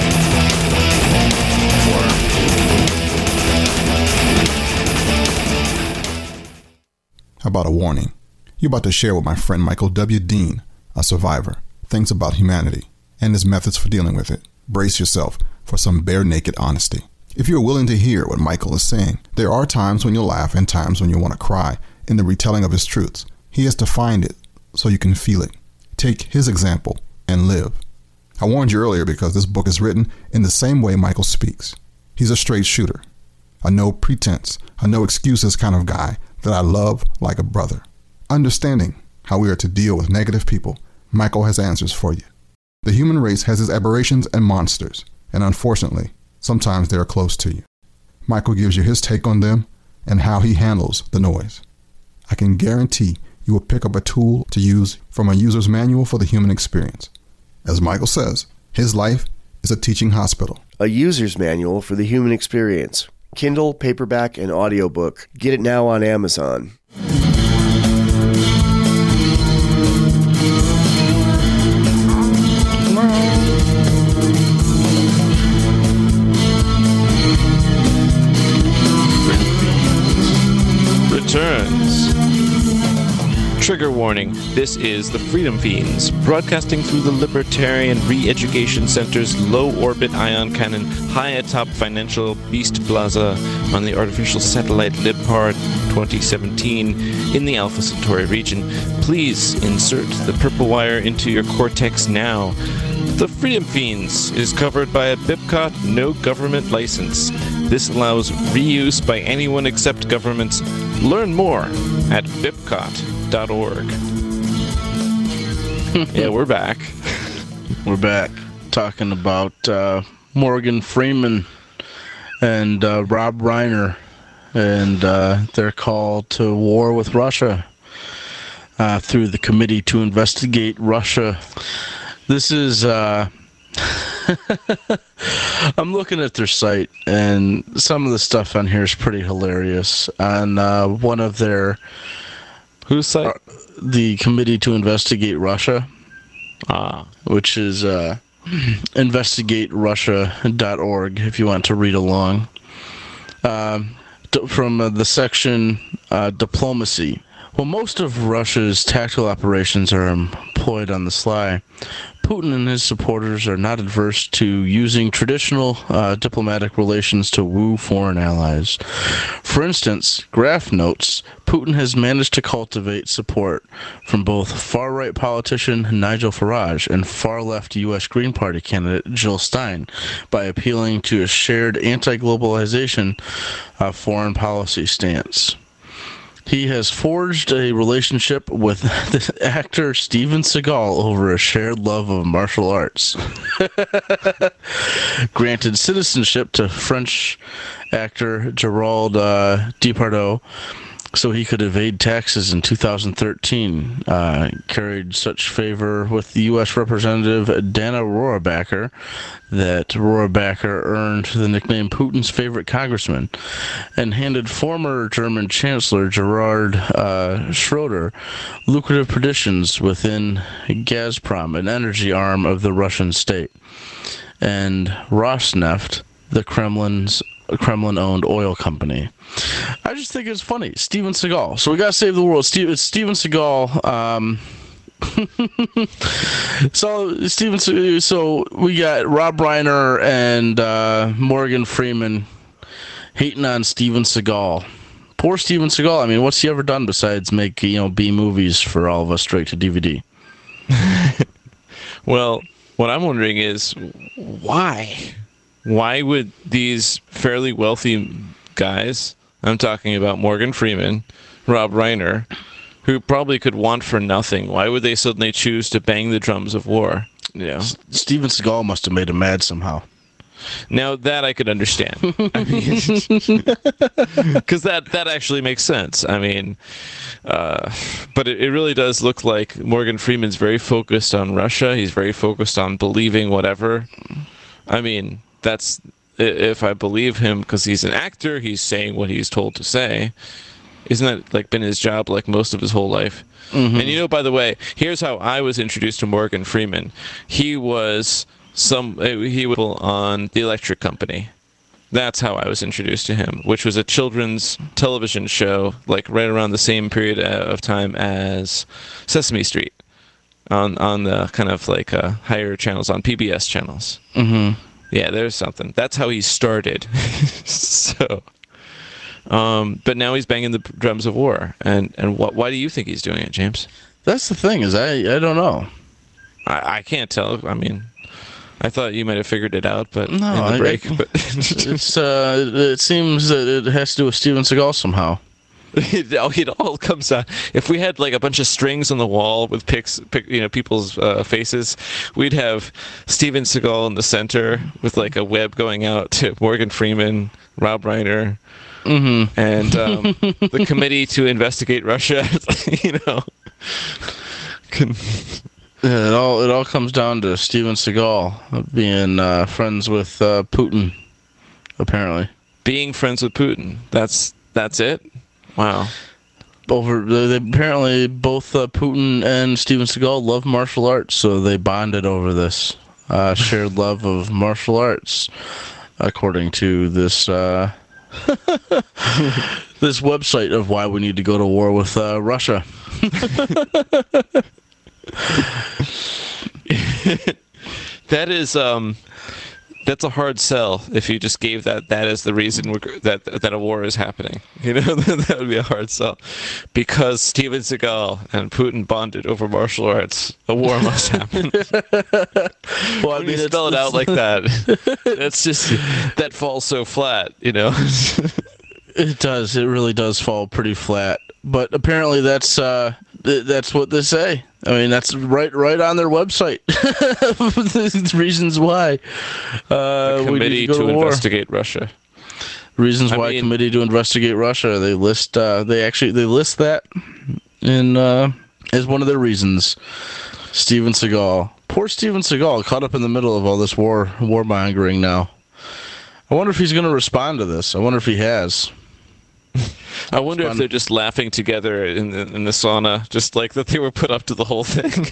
Speaker 8: How about a warning? You're about to share with my friend Michael W. Dean, a survivor, things about humanity and his methods for dealing with it. Brace yourself for some bare naked honesty. If you're willing to hear what Michael is saying, there are times when you'll laugh and times when you'll want to cry in the retelling of his truths. He has defined it so you can feel it. Take his example and live. I warned you earlier because this book is written in the same way Michael speaks. He's a straight shooter, a no pretense, a no excuses kind of guy that I love like a brother. Understanding how we are to deal with negative people, Michael has answers for you. The human race has its aberrations and monsters, and unfortunately, sometimes they are close to you. Michael gives you his take on them and how he handles the noise. I can guarantee you will pick up a tool to use from a user's manual for the human experience. As Michael says, his life is a teaching hospital.
Speaker 9: A user's manual for the human experience. Kindle, paperback, and audiobook. Get it now on Amazon.
Speaker 2: Trigger warning, this is the Freedom Fiends, broadcasting through the Libertarian Re-Education Center's low-orbit ion cannon high atop Financial Beast Plaza on the artificial satellite Libhard twenty seventeen in the Alpha Centauri region. Please insert the purple wire into your cortex now. The Freedom Fiends is covered by a BIPCOT no government license. This allows reuse by anyone except governments. Learn more at bipcot dot org. Yeah, we're back.
Speaker 1: We're back talking about uh, Morgan Freeman and uh, Rob Reiner and uh, their call to war with Russia uh, through the Committee to Investigate Russia. This is... Uh, I'm looking at their site, and some of the stuff on here is pretty hilarious. On uh, one of their...
Speaker 2: Whose site?
Speaker 1: Uh, the Committee to Investigate Russia,
Speaker 2: ah.
Speaker 1: which is uh, investigate russia dot org if you want to read along. Um, d- from uh, the section uh, Diplomacy. While most of Russia's tactical operations are employed on the sly, Putin and his supporters are not adverse to using traditional uh, diplomatic relations to woo foreign allies. For instance, Graf notes, Putin has managed to cultivate support from both far-right politician Nigel Farage and far-left U S Green Party candidate Jill Stein by appealing to a shared anti-globalization uh, foreign policy stance. He has forged a relationship with the actor Steven Seagal over a shared love of martial arts. Granted citizenship to French actor Gerald uh, Depardieu so he could evade taxes in two thousand thirteen. Uh, carried such favor with the U S Representative Dana Rohrabacher that Rohrabacher earned the nickname Putin's favorite congressman, and handed former German Chancellor Gerhard uh, Schroeder lucrative positions within Gazprom, an energy arm of the Russian state, and Rosneft, the Kremlin's Kremlin-owned oil company. I just think it's funny. Steven Seagal. So we gotta save the world. Steve, it's Steven Seagal. Um, so Steven. So we got Rob Reiner and uh, Morgan Freeman hating on Steven Seagal. Poor Steven Seagal. I mean, what's he ever done besides make you know B movies for all of us straight to D V D?
Speaker 2: Well, what I'm wondering is why. Why would these fairly wealthy guys, I'm talking about Morgan Freeman, Rob Reiner, who probably could want for nothing, why would they suddenly choose to bang the drums of war? Yeah,
Speaker 1: S- Steven Seagal must have made him mad somehow.
Speaker 2: Now that I could understand, I mean, because that that actually makes sense. I mean, uh, but it, it really does look like Morgan Freeman's very focused on Russia. He's very focused on believing whatever. I mean. That's, if I believe him, because he's an actor, he's saying what he's told to say. Isn't that like been his job like most of his whole life? Mm-hmm. And you know, by the way, here's how I was introduced to Morgan Freeman. He was some he was on The Electric Company. That's how I was introduced to him, which was a children's television show, like right around the same period of time as Sesame Street, on on the kind of like uh, higher channels, on P B S channels.
Speaker 1: Mm-hmm.
Speaker 2: Yeah, there's something. That's how he started. so, um, but now he's banging the drums of war. And and what? Why do you think he's doing it, James?
Speaker 1: That's the thing is I I don't know.
Speaker 2: I, I can't tell. I mean, I thought you might have figured it out, but
Speaker 1: no,
Speaker 2: in the break.
Speaker 1: I,
Speaker 2: but
Speaker 1: it's uh, it seems that it has to do with Steven Seagal somehow.
Speaker 2: It, it all comes out. If we had like a bunch of strings on the wall with pics, pic, you know, people's uh, faces, we'd have Steven Seagal in the center with like a web going out to Morgan Freeman, Rob Reiner,
Speaker 1: mm-hmm.
Speaker 2: and um, the Committee to Investigate Russia. you know, Can...
Speaker 1: yeah, it all it all comes down to Steven Seagal being uh, friends with uh, Putin, apparently.
Speaker 2: Being friends with Putin. That's that's it. Wow.
Speaker 1: Over they, apparently both uh, Putin and Steven Seagal love martial arts, so they bonded over this uh, shared love of martial arts, according to this uh, this website of why we need to go to war with uh, Russia.
Speaker 2: That is um, that's a hard sell. If you just gave that that as the reason we're, that that a war is happening, you know, that would be a hard sell. Because Steven Seagal and Putin bonded over martial arts, a war must happen. Well, I when mean, you spell it out like that, that's just that falls so flat, you know.
Speaker 1: It does. It really does fall pretty flat. But apparently, that's uh, th- that's what they say. I mean, that's right, right on their website. The reasons why uh,
Speaker 2: the committee
Speaker 1: we need to, go
Speaker 2: to,
Speaker 1: to war.
Speaker 2: investigate Russia.
Speaker 1: Reasons
Speaker 2: I
Speaker 1: why
Speaker 2: mean,
Speaker 1: committee to investigate Russia. They list. Uh, they actually they list that in uh, as one of their reasons. Steven Seagal. Poor Steven Seagal, caught up in the middle of all this war warmongering now. I wonder if he's going to respond to this. I wonder if he has.
Speaker 2: I wonder if they're just laughing together in the, in the sauna, just like that they were put up to the whole thing.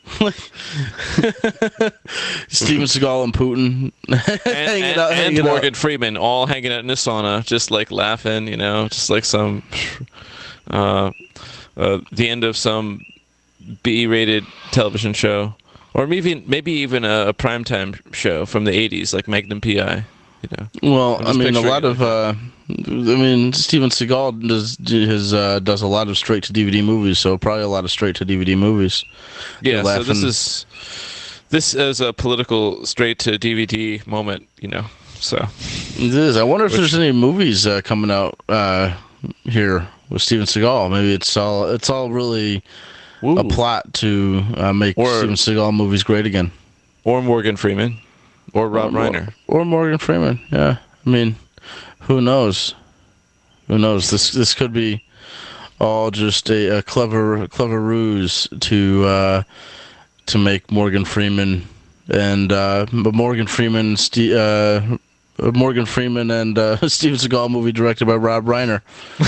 Speaker 1: Steven Seagal and Putin
Speaker 2: and,
Speaker 1: hanging
Speaker 2: and,
Speaker 1: out,
Speaker 2: and
Speaker 1: hanging
Speaker 2: Morgan
Speaker 1: out.
Speaker 2: Freeman all hanging out in a sauna, just like laughing, you know, just like some uh, uh, the end of some B-rated television show, or maybe maybe even a, a primetime show from the eighties, like Magnum P I. You know.
Speaker 1: Well, I mean, a lot of. Uh, I mean, Steven Seagal does his uh, does a lot of straight to D V D movies, so probably a lot of straight to D V D movies.
Speaker 2: Yeah, so this is this is a political straight to D V D moment, you know. So
Speaker 1: it is. I wonder if
Speaker 2: Which,
Speaker 1: there's any movies uh, coming out uh, here with Steven Seagal. Maybe it's all it's all really ooh. a plot to uh, make or, Steven Seagal movies great again.
Speaker 2: Or Morgan Freeman. Or Rob
Speaker 1: or,
Speaker 2: Reiner.
Speaker 1: Or Morgan Freeman, yeah. I mean, who knows? Who knows? This this could be all just a, a clever clever ruse to uh, to make Morgan Freeman and uh, Morgan Freeman St- uh, Morgan Freeman and uh, Steven Seagal movie directed by Rob Reiner.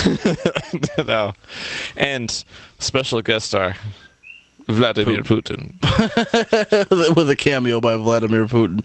Speaker 2: No. And special guest star Vladimir Putin.
Speaker 1: With a cameo by Vladimir Putin.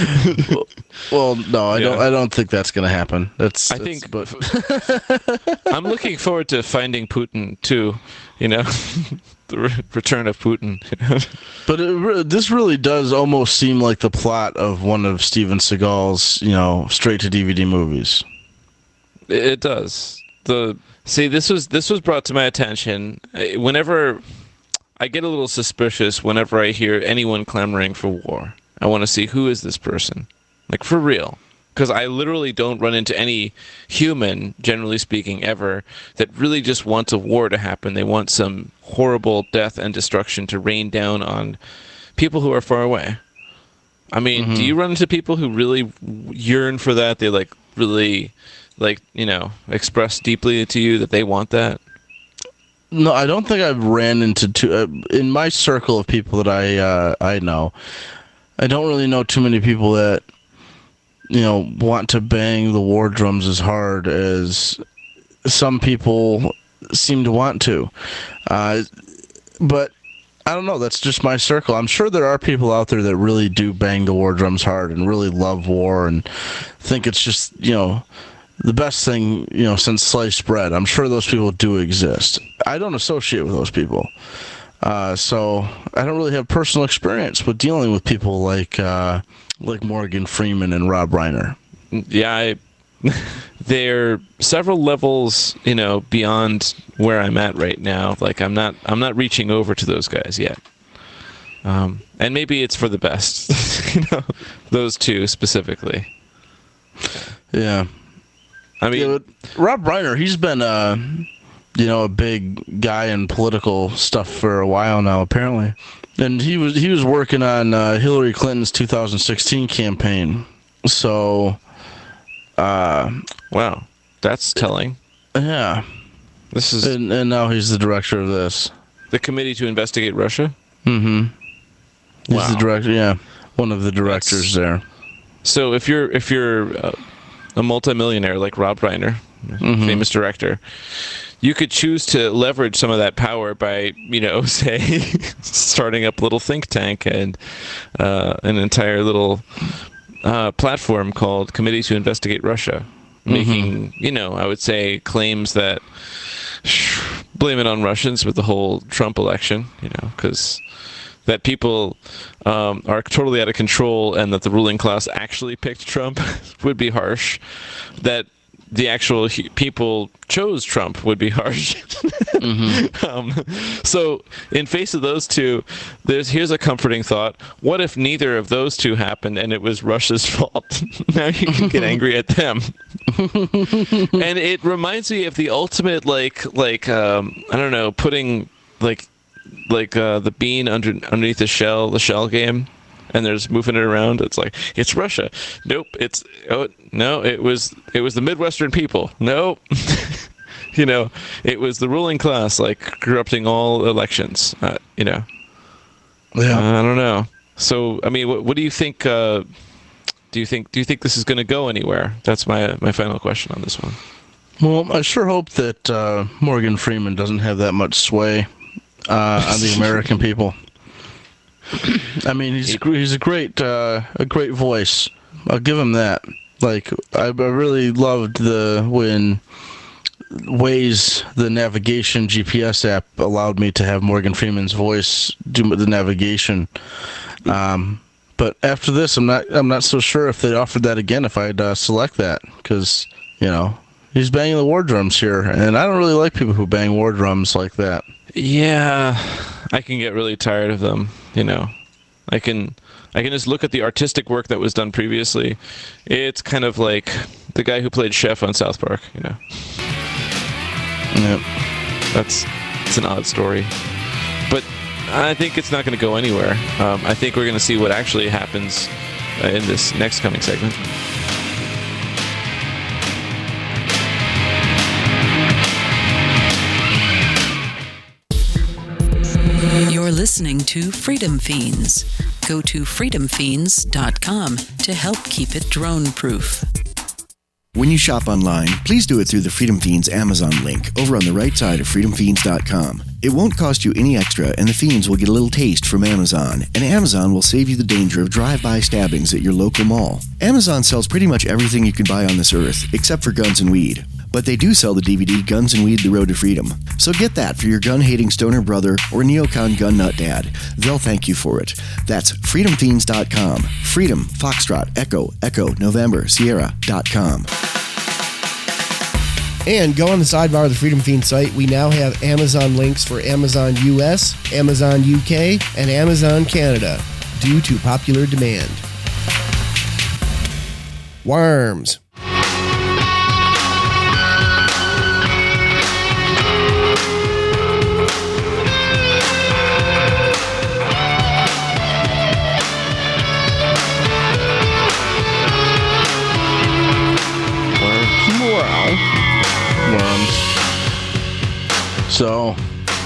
Speaker 1: Well, no, I yeah. don't. I don't think that's going to happen. That's.
Speaker 2: I
Speaker 1: that's,
Speaker 2: think.
Speaker 1: But
Speaker 2: I'm looking forward to finding Putin too. You know, the re- return of Putin.
Speaker 1: But it re- this really does almost seem like the plot of one of Steven Seagal's, you know, straight to D V D movies.
Speaker 2: It does. The see, this was this was brought to my attention whenever. I get a little suspicious whenever I hear anyone clamoring for war. I want to see, who is this person? Like, for real. Because I literally don't run into any human, generally speaking, ever, that really just wants a war to happen. They want some horrible death and destruction to rain down on people who are far away. I mean, mm-hmm. do you run into people who really yearn for that? They, like, really, like, you know, express deeply to you that they want that?
Speaker 1: No, I don't think I've ran into too uh, in my circle of people that I uh, I know. I don't really know too many people that, you know, want to bang the war drums as hard as some people seem to want to. Uh, but I don't know. That's just my circle. I'm sure there are people out there that really do bang the war drums hard and really love war and think it's just, you know, the best thing, you know, since sliced bread. I'm sure those people do exist. I don't associate with those people. Uh, so I don't really have personal experience with dealing with people like uh, like Morgan Freeman and Rob Reiner.
Speaker 2: Yeah, I, they're several levels, you know, beyond where I'm at right now. Like I'm not, I'm not reaching over to those guys yet. Um, and maybe it's for the best, you know, those two specifically.
Speaker 1: Yeah. I mean, yeah, Rob Reiner, he's been, uh, you know, a big guy in political stuff for a while now, apparently. And he was he was working on uh, Hillary Clinton's two thousand sixteen campaign. So, uh, wow,
Speaker 2: that's telling.
Speaker 1: Yeah,
Speaker 2: this is,
Speaker 1: and, and now he's the director of this.
Speaker 2: The Committee to Investigate Russia.
Speaker 1: Mm-hmm. He's
Speaker 2: wow.
Speaker 1: the director. Yeah, one of the directors that's, there.
Speaker 2: So if you're if you're uh, a multimillionaire like Rob Reiner, mm-hmm. famous director, you could choose to leverage some of that power by, you know, say, starting up a little think tank and uh, an entire little uh, platform called Committee to Investigate Russia. making, mm-hmm. you know, I would say claims that blame it on Russians with the whole Trump election, you know, because that people um, are totally out of control and that the ruling class actually picked Trump would be harsh. That the actual he- people chose Trump would be harsh. mm-hmm. um, so in face of those two, there's here's a comforting thought. What if neither of those two happened and it was Russia's fault? Now you can get angry at them. And it reminds me of the ultimate, like, like um, I don't know, putting like like uh, the bean under underneath the shell, the shell game. And they're just moving it around. It's like, it's Russia. Nope. It's oh no. It was it was the Midwestern people. No, you know, it was the ruling class, like corrupting all elections. Uh, you know,
Speaker 1: yeah.
Speaker 2: Uh, I don't know. So, I mean, what, what do you think? Uh, do you think do you think this is going to go anywhere? That's my my final question on this one.
Speaker 1: Well, I sure hope that uh, Morgan Freeman doesn't have that much sway uh, on the American people. I mean, he's he's a great uh, a great voice. I'll give him that. Like, I, I really loved the when Waze, the navigation G P S app, allowed me to have Morgan Freeman's voice do the navigation. Um, but after this, I'm not I'm not so sure if they offered that again. If I'd uh, select that, because you know he's banging the war drums here, and I don't really like people who bang war drums like that.
Speaker 2: Yeah, I can get really tired of them. You know, I can I can just look at the artistic work that was done previously. It's kind of like the guy who played Chef on South Park. You know,
Speaker 1: yep.
Speaker 2: That's it's an odd story, but I think it's not going to go anywhere. Um, I think we're going to see what actually happens uh, in this next coming segment.
Speaker 4: You're listening to Freedom Fiends. Go to freedom fiends dot com to help keep it drone-proof.
Speaker 10: When you shop online, please do it through the Freedom Fiends Amazon link over on the right side of freedom fiends dot com. It won't cost you any extra, and the Fiends will get a little taste from Amazon, and Amazon will save you the danger of drive-by stabbings at your local mall. Amazon sells pretty much everything you can buy on this earth, except for guns and weed. But they do sell the D V D Guns and Weed, The Road to Freedom. So get that for your gun-hating stoner brother or neocon gun nut dad. They'll thank you for it. That's freedom fiends dot com. Freedom, Foxtrot, Echo, Echo, November, Sierra dot com.
Speaker 11: And go on the sidebar of the Freedom Fiends site. We now have Amazon links for Amazon U S, Amazon U K, and Amazon Canada due to popular demand. Worms.
Speaker 1: So,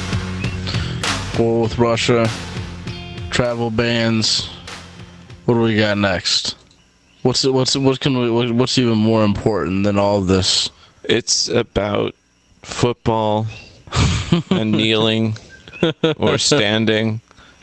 Speaker 1: war with Russia, travel bans. What do we got next? What's what's what can we what's even more important than all of this?
Speaker 2: It's about football and kneeling or standing.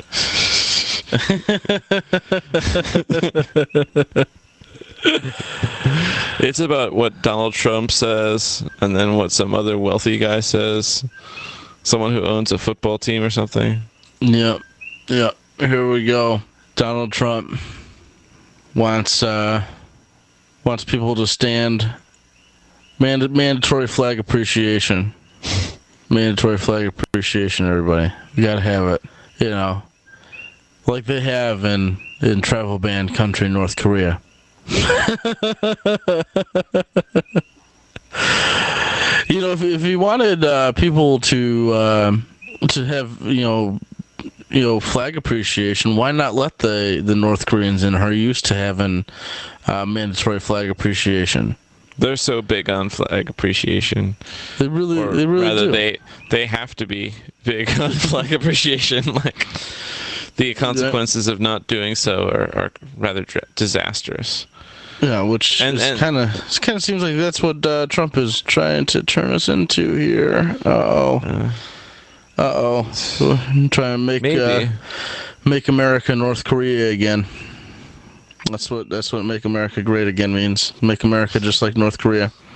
Speaker 2: It's about what Donald Trump says and then what some other wealthy guy says. Someone who owns a football team or something.
Speaker 1: Yep. Yep. Here we go. Donald Trump wants uh, wants people to stand. Mand- mandatory flag appreciation. Mandatory flag appreciation, everybody. You gotta have it. You know, like they have in, in travel ban country North Korea. You know, if if you wanted uh, people to uh, to have you know you know flag appreciation, why not let the, the North Koreans in who are used to having uh, mandatory flag appreciation?
Speaker 2: They're so big on flag appreciation.
Speaker 1: They really,
Speaker 2: or
Speaker 1: they really
Speaker 2: rather
Speaker 1: do.
Speaker 2: They they have to be big on flag appreciation. Like the consequences of not doing so are, are rather disastrous.
Speaker 1: Yeah, which kind of kind of seems like that's what uh, Trump is trying to turn us into here. Uh-oh. Uh oh. Uh-oh. Trying to make uh, make America North Korea again. That's what that's what make America great again means. Make America just like North Korea.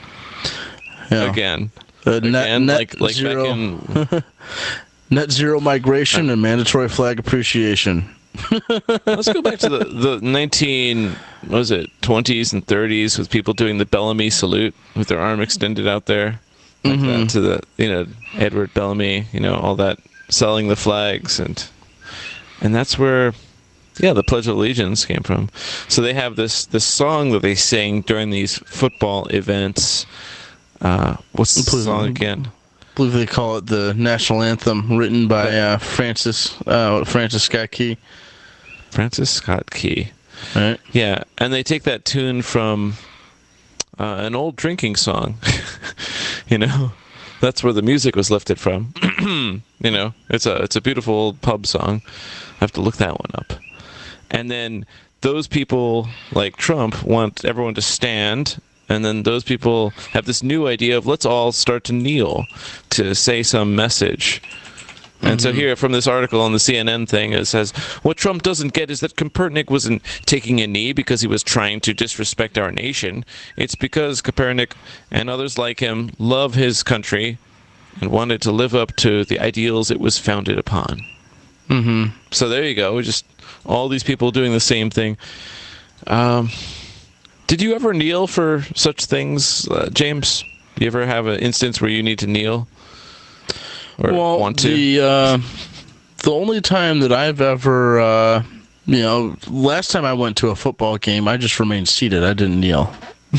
Speaker 1: Yeah.
Speaker 2: Again.
Speaker 1: Uh, net,
Speaker 2: Again,
Speaker 1: net
Speaker 2: like, like
Speaker 1: zero,
Speaker 2: back in...
Speaker 1: net zero migration and mandatory flag appreciation.
Speaker 2: Let's go back to the, the nineteen, what was it, twenties and thirties with people doing the Bellamy salute with their arm extended out there. Like
Speaker 1: Mm-hmm.
Speaker 2: that, to the, you know, Edward Bellamy, you know, all that, selling the flags. And and that's where, yeah, the Pledge of Allegiance came from. So they have this, this song that they sing during these football events. Uh, what's the
Speaker 1: Please,
Speaker 2: song again?
Speaker 1: I believe they call it the national anthem, written by uh, Francis uh, Francis Scott Key.
Speaker 2: Francis Scott Key.
Speaker 1: Right.
Speaker 2: Yeah, and they take that tune from uh, an old drinking song. You know, that's where the music was lifted from. You know, it's a it's a beautiful old pub song. I have to look that one up. And then those people like Trump want everyone to stand. And then those people have this new idea of let's all start to kneel to say some message. And so here, from this article on the C N N thing, it says, what Trump doesn't get is that Copernic wasn't taking a knee because he was trying to disrespect our nation. It's because Copernic and others like him love his country and wanted to live up to the ideals it was founded upon.
Speaker 1: Mm-hmm.
Speaker 2: So there you go. Just all these people doing the same thing. Um, did you ever kneel for such things, uh, James? Do you ever have an instance where you need to kneel? Or
Speaker 1: well,
Speaker 2: want to?
Speaker 1: the uh, the only time that I've ever, uh, you know, last time I went to a football game, I just remained seated. I didn't kneel.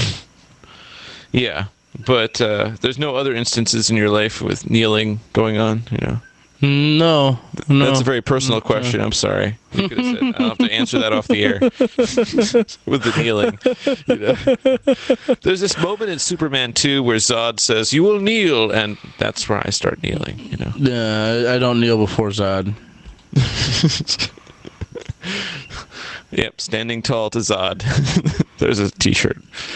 Speaker 2: Yeah, but uh, there's no other instances in your life with kneeling going on, you know?
Speaker 1: No, no.
Speaker 2: That's a very personal question. I'm sorry. You could have said, I'll have to answer that off the air with the kneeling. You know? There's this moment in Superman two where Zod says, "You will kneel," and that's where I start kneeling. You know.
Speaker 1: Yeah, I don't kneel before Zod.
Speaker 2: Yep, standing tall to Zod. There's a T-shirt.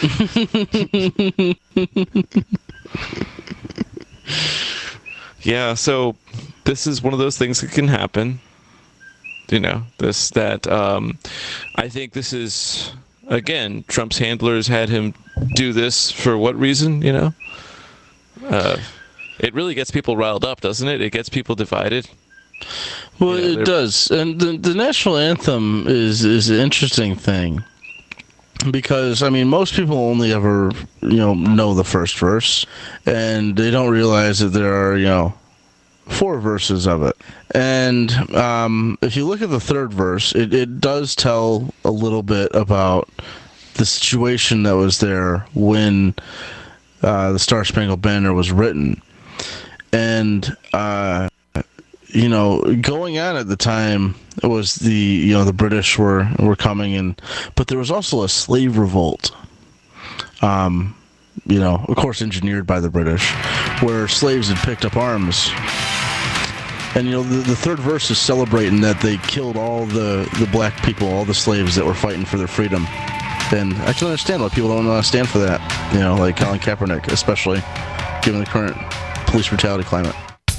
Speaker 2: Yeah, so this is one of those things that can happen. You know, this, that, um, I think this is, again, Trump's handlers had him do this for what reason, you know? Uh, it really gets people riled up, doesn't it? It gets people divided.
Speaker 1: Well,
Speaker 2: You know,
Speaker 1: it does. And the, the national anthem is, is an interesting thing. Because, I mean, most people only ever, you know, know the first verse, and they don't realize that there are, you know, four verses of it. And um, if you look at the third verse, it, it does tell a little bit about the situation that was there when uh, the Star Spangled Banner was written. And, uh, you know, going on at the time was the, you know, the British were, were coming in, but there was also a slave revolt, um, you know, of course engineered by the British, where slaves had picked up arms. And, you know, the, the third verse is celebrating that they killed all the, the black people, all the slaves that were fighting for their freedom. And I can understand why people don't want to stand for that, you know, like Colin Kaepernick, especially given the current police brutality climate.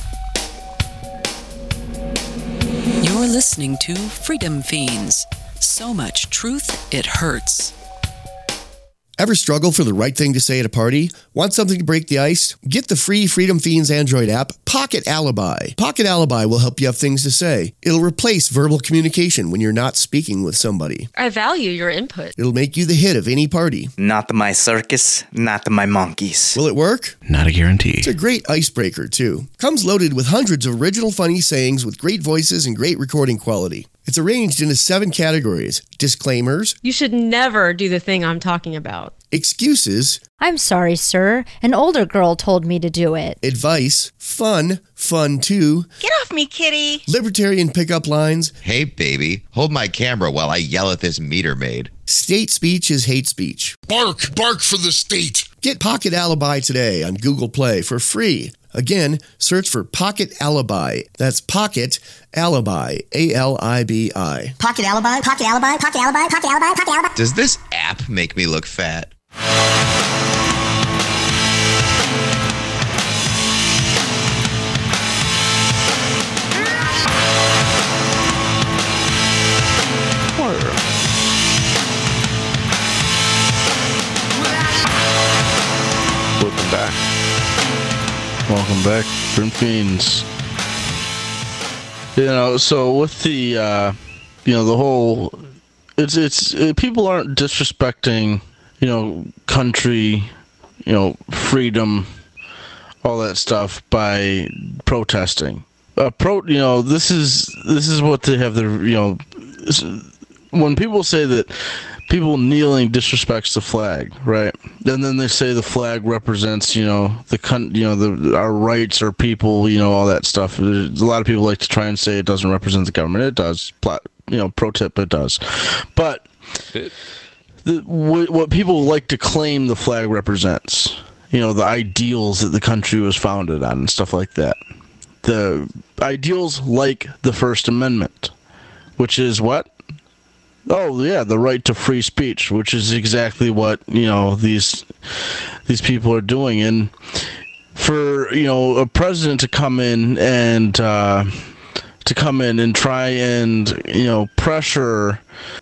Speaker 4: You're listening to Freedom Fiends. So much truth, it hurts.
Speaker 11: Ever struggle for the right thing to say at a party? Want something to break the ice? Get the free Freedom Fiends Android app, Pocket Alibi. Pocket Alibi will help you have things to say. It'll replace verbal communication when you're not speaking with somebody.
Speaker 12: I value your input.
Speaker 11: It'll make you the hit of any party.
Speaker 13: Not my circus, not my monkeys.
Speaker 11: Will it work?
Speaker 13: Not a guarantee.
Speaker 11: It's a great icebreaker, too. Comes loaded with hundreds of original funny sayings with great voices and great recording quality. It's arranged into seven categories: disclaimers,
Speaker 12: You should never do the thing I'm talking about.
Speaker 11: excuses,
Speaker 14: I'm sorry, sir. An older girl told me to do it.
Speaker 11: advice, fun, fun too,
Speaker 5: Get off me, kitty.
Speaker 11: libertarian pickup lines,
Speaker 15: Hey, baby, hold my camera while I yell at this meter maid.
Speaker 11: state speech is hate speech.
Speaker 16: Bark, bark for the state.
Speaker 11: Get Pocket Alibi today on Google Play for free. Again, search for Pocket Alibi. That's Pocket Alibi, A L I B I.
Speaker 17: Pocket Alibi, Pocket Alibi, Pocket Alibi, Pocket Alibi, Pocket Alibi.
Speaker 15: Does this app make me look fat?
Speaker 2: Welcome back.
Speaker 1: Welcome back, Freedom Fiends. You know, so with the, uh, you know, the whole, it's, it's, it, people aren't disrespecting, you know, country, you know, freedom, all that stuff by protesting. Uh, pro, you know, this is, this is what they have the, you know, this, when people say that people kneeling disrespects the flag, right? And then they say the flag represents, you know, the con- you know, the our rights, our people, you know, all that stuff. There's a lot of people like to try and say it doesn't represent the government. It does. You know, pro tip, it does. But the, what people like to claim the flag represents, you know, the ideals that the country was founded on and stuff like that. The ideals like the First Amendment, which is what? Oh yeah, the right to free speech, which is exactly what, you know, these these people are doing. And for, you know, a president to come in and uh, to come in and try and, you know, pressure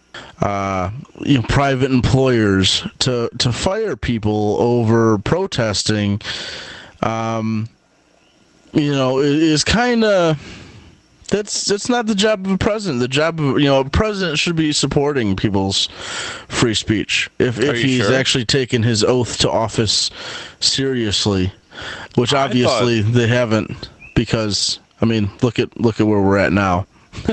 Speaker 1: uh, you know, private employers to to fire people over protesting, um, you know, is kind of. That's that's not the job of a president. The job of, you know, a president should be supporting people's free speech. If if he's sure? actually taken his oath to office seriously, which obviously thought... they haven't, because I mean, look at look at where we're at now.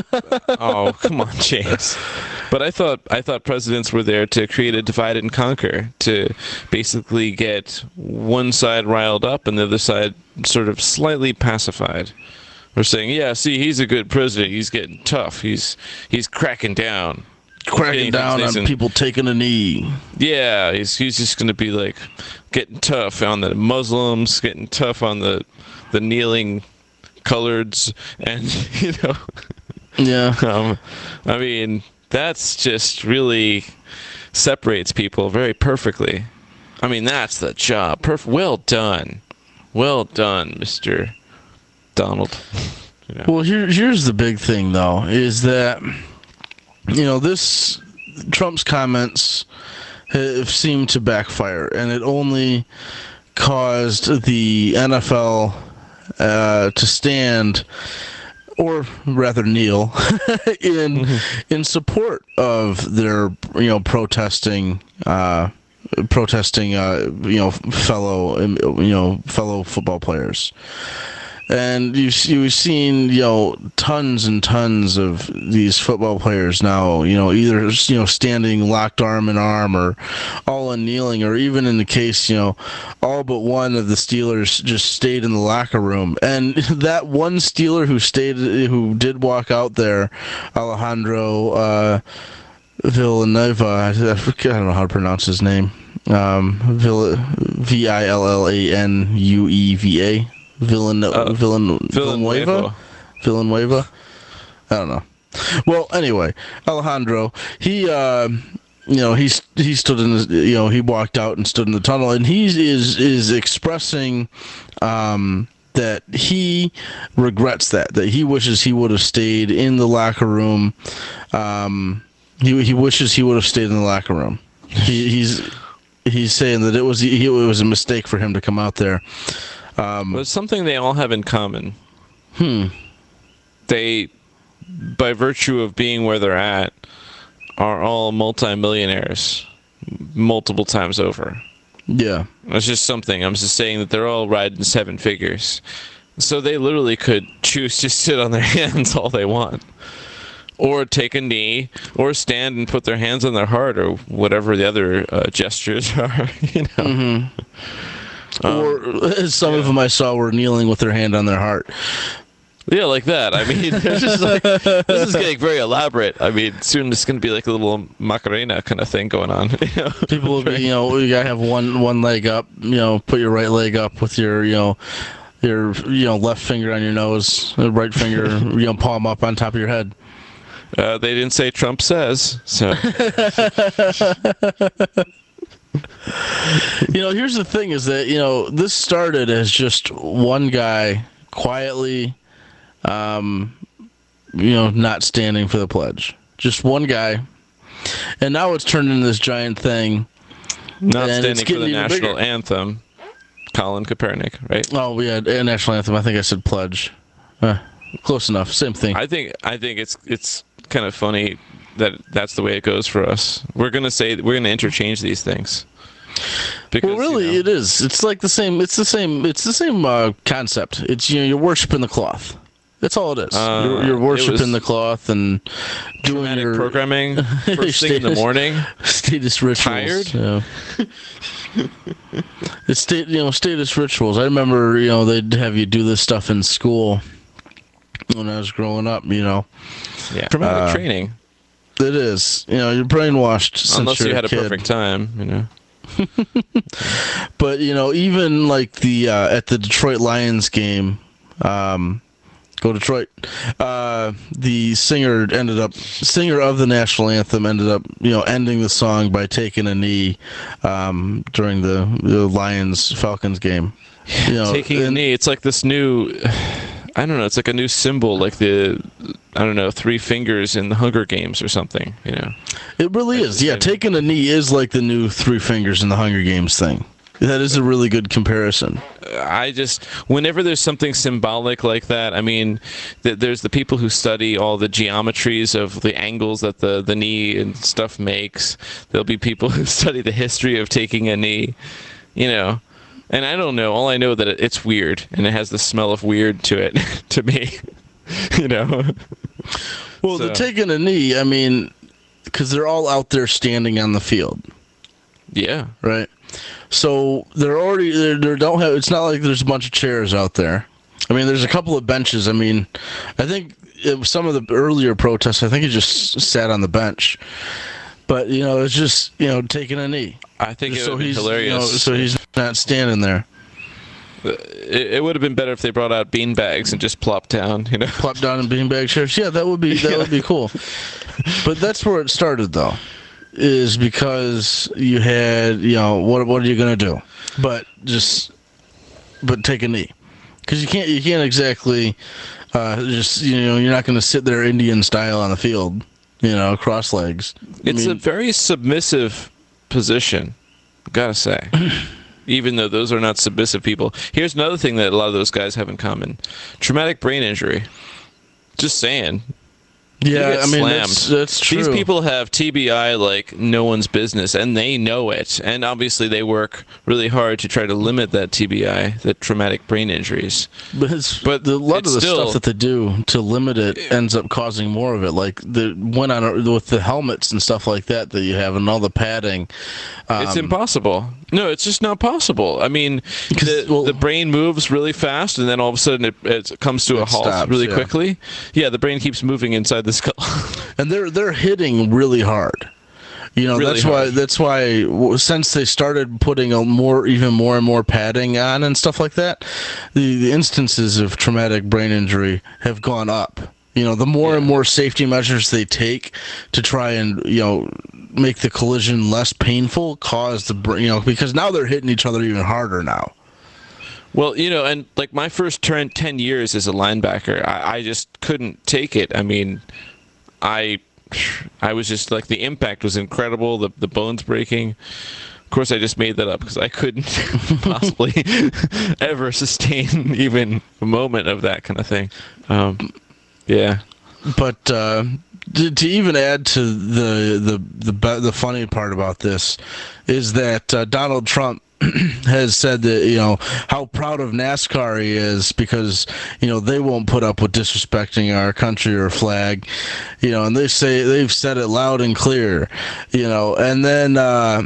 Speaker 2: Oh, come on, James. But I thought I thought presidents were there to create a divide and conquer, to basically get one side riled up and the other side sort of slightly pacified. We're saying, yeah, see, he's a good president. He's getting tough. He's he's cracking down.
Speaker 1: Cracking down on people taking a knee.
Speaker 2: Yeah, he's he's just going to be like getting tough on the Muslims, getting tough on the the kneeling coloreds, and, you know.
Speaker 1: Yeah.
Speaker 2: um, I mean, that's just really separates people very perfectly. I mean, that's the job. Perf- well done. Well done, Mister Donald. You know.
Speaker 1: Well, here, here's the big thing, though, is that, you know, this Trump's comments have seemed to backfire, and it only caused the N F L uh, to stand, or rather kneel, in mm-hmm. in support of their, you know, protesting. Uh, protesting, uh, you know, fellow, you know, fellow football players. And you've, you've seen, you know, tons and tons of these football players now, you know, either, you know, standing locked arm in arm, or all in kneeling, or even in the case, you know, all but one of the Steelers just stayed in the locker room. And that one Steeler who stayed, who did walk out there, Alejandro uh, Villanueva, I, I don't know how to pronounce his name, um, V I L L A N U E V A. Villan- uh, Villan- Villanueva? Villanueva? I don't know. Well, anyway, Alejandro, he, uh, you know, he he stood in, the, you know, he walked out and stood in the tunnel, and he is is expressing um, that he regrets that, that he wishes he would have stayed in the locker room. Um, he he wishes he would have stayed in the locker room. He, he's he's saying that it was he, it was a mistake for him to come out there. Um,
Speaker 2: but it's something they all have in common.
Speaker 1: Hmm.
Speaker 2: They, by virtue of being where they're at, are all multimillionaires multiple times over.
Speaker 1: Yeah.
Speaker 2: It's just something. I'm just saying that they're all riding seven figures. So they literally could choose to sit on their hands all they want. Or take a knee, or stand and put their hands on their heart, or whatever the other uh, gestures are, you know.
Speaker 1: Mm-hmm.
Speaker 2: Um,
Speaker 1: or some yeah. of them I saw were kneeling with their hand on their heart.
Speaker 2: Yeah, like that. I mean, it's just like, this is getting very elaborate. I mean, soon it's going to be like a little Macarena kind of thing going on. You know?
Speaker 1: People will be, you know, you got to have one one leg up, you know, put your right leg up with your, you know, your, you know, left finger on your nose, right finger, you know, palm up on top of your head.
Speaker 2: Uh, they didn't say Trump says, so...
Speaker 1: You know, here's the thing is that, you know, this started as just one guy quietly, um, you know, not standing for the pledge. Just one guy. And now it's turned into this giant thing.
Speaker 2: Not standing for the national bigger. anthem. Colin Kaepernick, right?
Speaker 1: Oh, we had a national anthem. I think I said pledge. Uh, close enough. Same thing.
Speaker 2: I think I think it's it's kind of funny that that's the way it goes for us. We're gonna say we're gonna interchange these things. Because,
Speaker 1: well, really, you know, it is. It's like the same. It's the same. It's the same uh, concept. It's you know, you're worshiping the cloth. That's all it is.
Speaker 2: Uh,
Speaker 1: you're, you're worshiping the cloth and doing your
Speaker 2: programming first thing in the morning.
Speaker 1: Status rituals.
Speaker 2: Tired.
Speaker 1: Yeah. It's state, you know, status rituals. I remember, you know, they'd have you do this stuff in school when I was growing up. You know,
Speaker 2: yeah, traumatic uh, training.
Speaker 1: It is. You know, you're brainwashed since
Speaker 2: unless
Speaker 1: you're
Speaker 2: you had
Speaker 1: a,
Speaker 2: a
Speaker 1: kid.
Speaker 2: perfect time. You know.
Speaker 1: But you know, even like the uh, at the Detroit Lions game, um, go Detroit. Uh, the singer ended up singer of the national anthem ended up you know ending the song by taking a knee um, during the, the Lions Falcons game. You know,
Speaker 2: taking and, a knee. It's like this new. I don't know. It's like a new symbol, like the, I don't know, three fingers in the Hunger Games or something. You know,
Speaker 1: it really is. Yeah, taking a knee is like the new three fingers in the Hunger Games thing. That is a really good comparison.
Speaker 2: I just, whenever there's something symbolic like that, I mean, th- there's the people who study all the geometries of the angles that the, the knee and stuff makes. There'll be people who study the history of taking a knee, you know. And I don't know. All I know that it, it's weird, and it has the smell of weird to it, to me. You know?
Speaker 1: Well, so. The taking a knee, I mean, because they're all out there standing on the field.
Speaker 2: Yeah.
Speaker 1: Right? So they're already, they they don't have, it's not like there's a bunch of chairs out there. I mean, there's a couple of benches. I mean, I think it was some of the earlier protests, I think he just sat on the bench. But, you know, it's just, you know, taking a knee.
Speaker 2: I think
Speaker 1: just
Speaker 2: it would
Speaker 1: so
Speaker 2: be
Speaker 1: he's,
Speaker 2: hilarious.
Speaker 1: You know, so he's not standing there.
Speaker 2: It, it would have been better if they brought out bean bags and just plopped down, you know.
Speaker 1: Plop down in beanbag chairs. Yeah, that would be that yeah. would be cool. But that's where it started, though, is because you had, you know, what what are you gonna do? But just, but take a knee, because you can't you can't exactly uh, just you know you're not gonna sit there Indian style on the field, you know, cross legs. I
Speaker 2: it's
Speaker 1: mean,
Speaker 2: a very submissive position, gotta say. Even though those are not submissive people. Here's another thing that a lot of those guys have in common. Traumatic brain injury. Just saying.
Speaker 1: Yeah, I mean, that's, that's true.
Speaker 2: These people have T B I like no one's business, and they know it. And obviously they work really hard to try to limit that T B I, the traumatic brain injuries.
Speaker 1: But, it's, but the, a lot of the still, stuff that they do to limit it ends up causing more of it. Like the went on with the helmets and stuff like that that you have and all the padding. Um,
Speaker 2: it's impossible. No, it's just not possible. I mean, the, well, the brain moves really fast, and then all of a sudden it, it comes to a halt
Speaker 1: stops,
Speaker 2: really
Speaker 1: yeah.
Speaker 2: quickly. Yeah, the brain keeps moving inside the skull.
Speaker 1: And they're they're hitting really hard. You know,
Speaker 2: really
Speaker 1: that's
Speaker 2: hard.
Speaker 1: why that's why since they started putting a more even more and more padding on and stuff like that, the, the instances of traumatic brain injury have gone up. You know, the more yeah. and more safety measures they take to try and, you know, make the collision less painful, cause the brain, you know, because now they're hitting each other even harder now.
Speaker 2: Well, you know, and like my first turn ten years as a linebacker, I, I just couldn't take it. I mean, I I was just like, the impact was incredible, the the bones breaking. Of course, I just made that up because I couldn't possibly ever sustain even a moment of that kind of thing. Um, yeah.
Speaker 1: But uh, to, to even add to the, the, the, the funny part about this is that uh, Donald Trump has said that, you know, how proud of NASCAR he is because, you know, they won't put up with disrespecting our country or flag, you know, and they say they've said it loud and clear, you know, and then uh,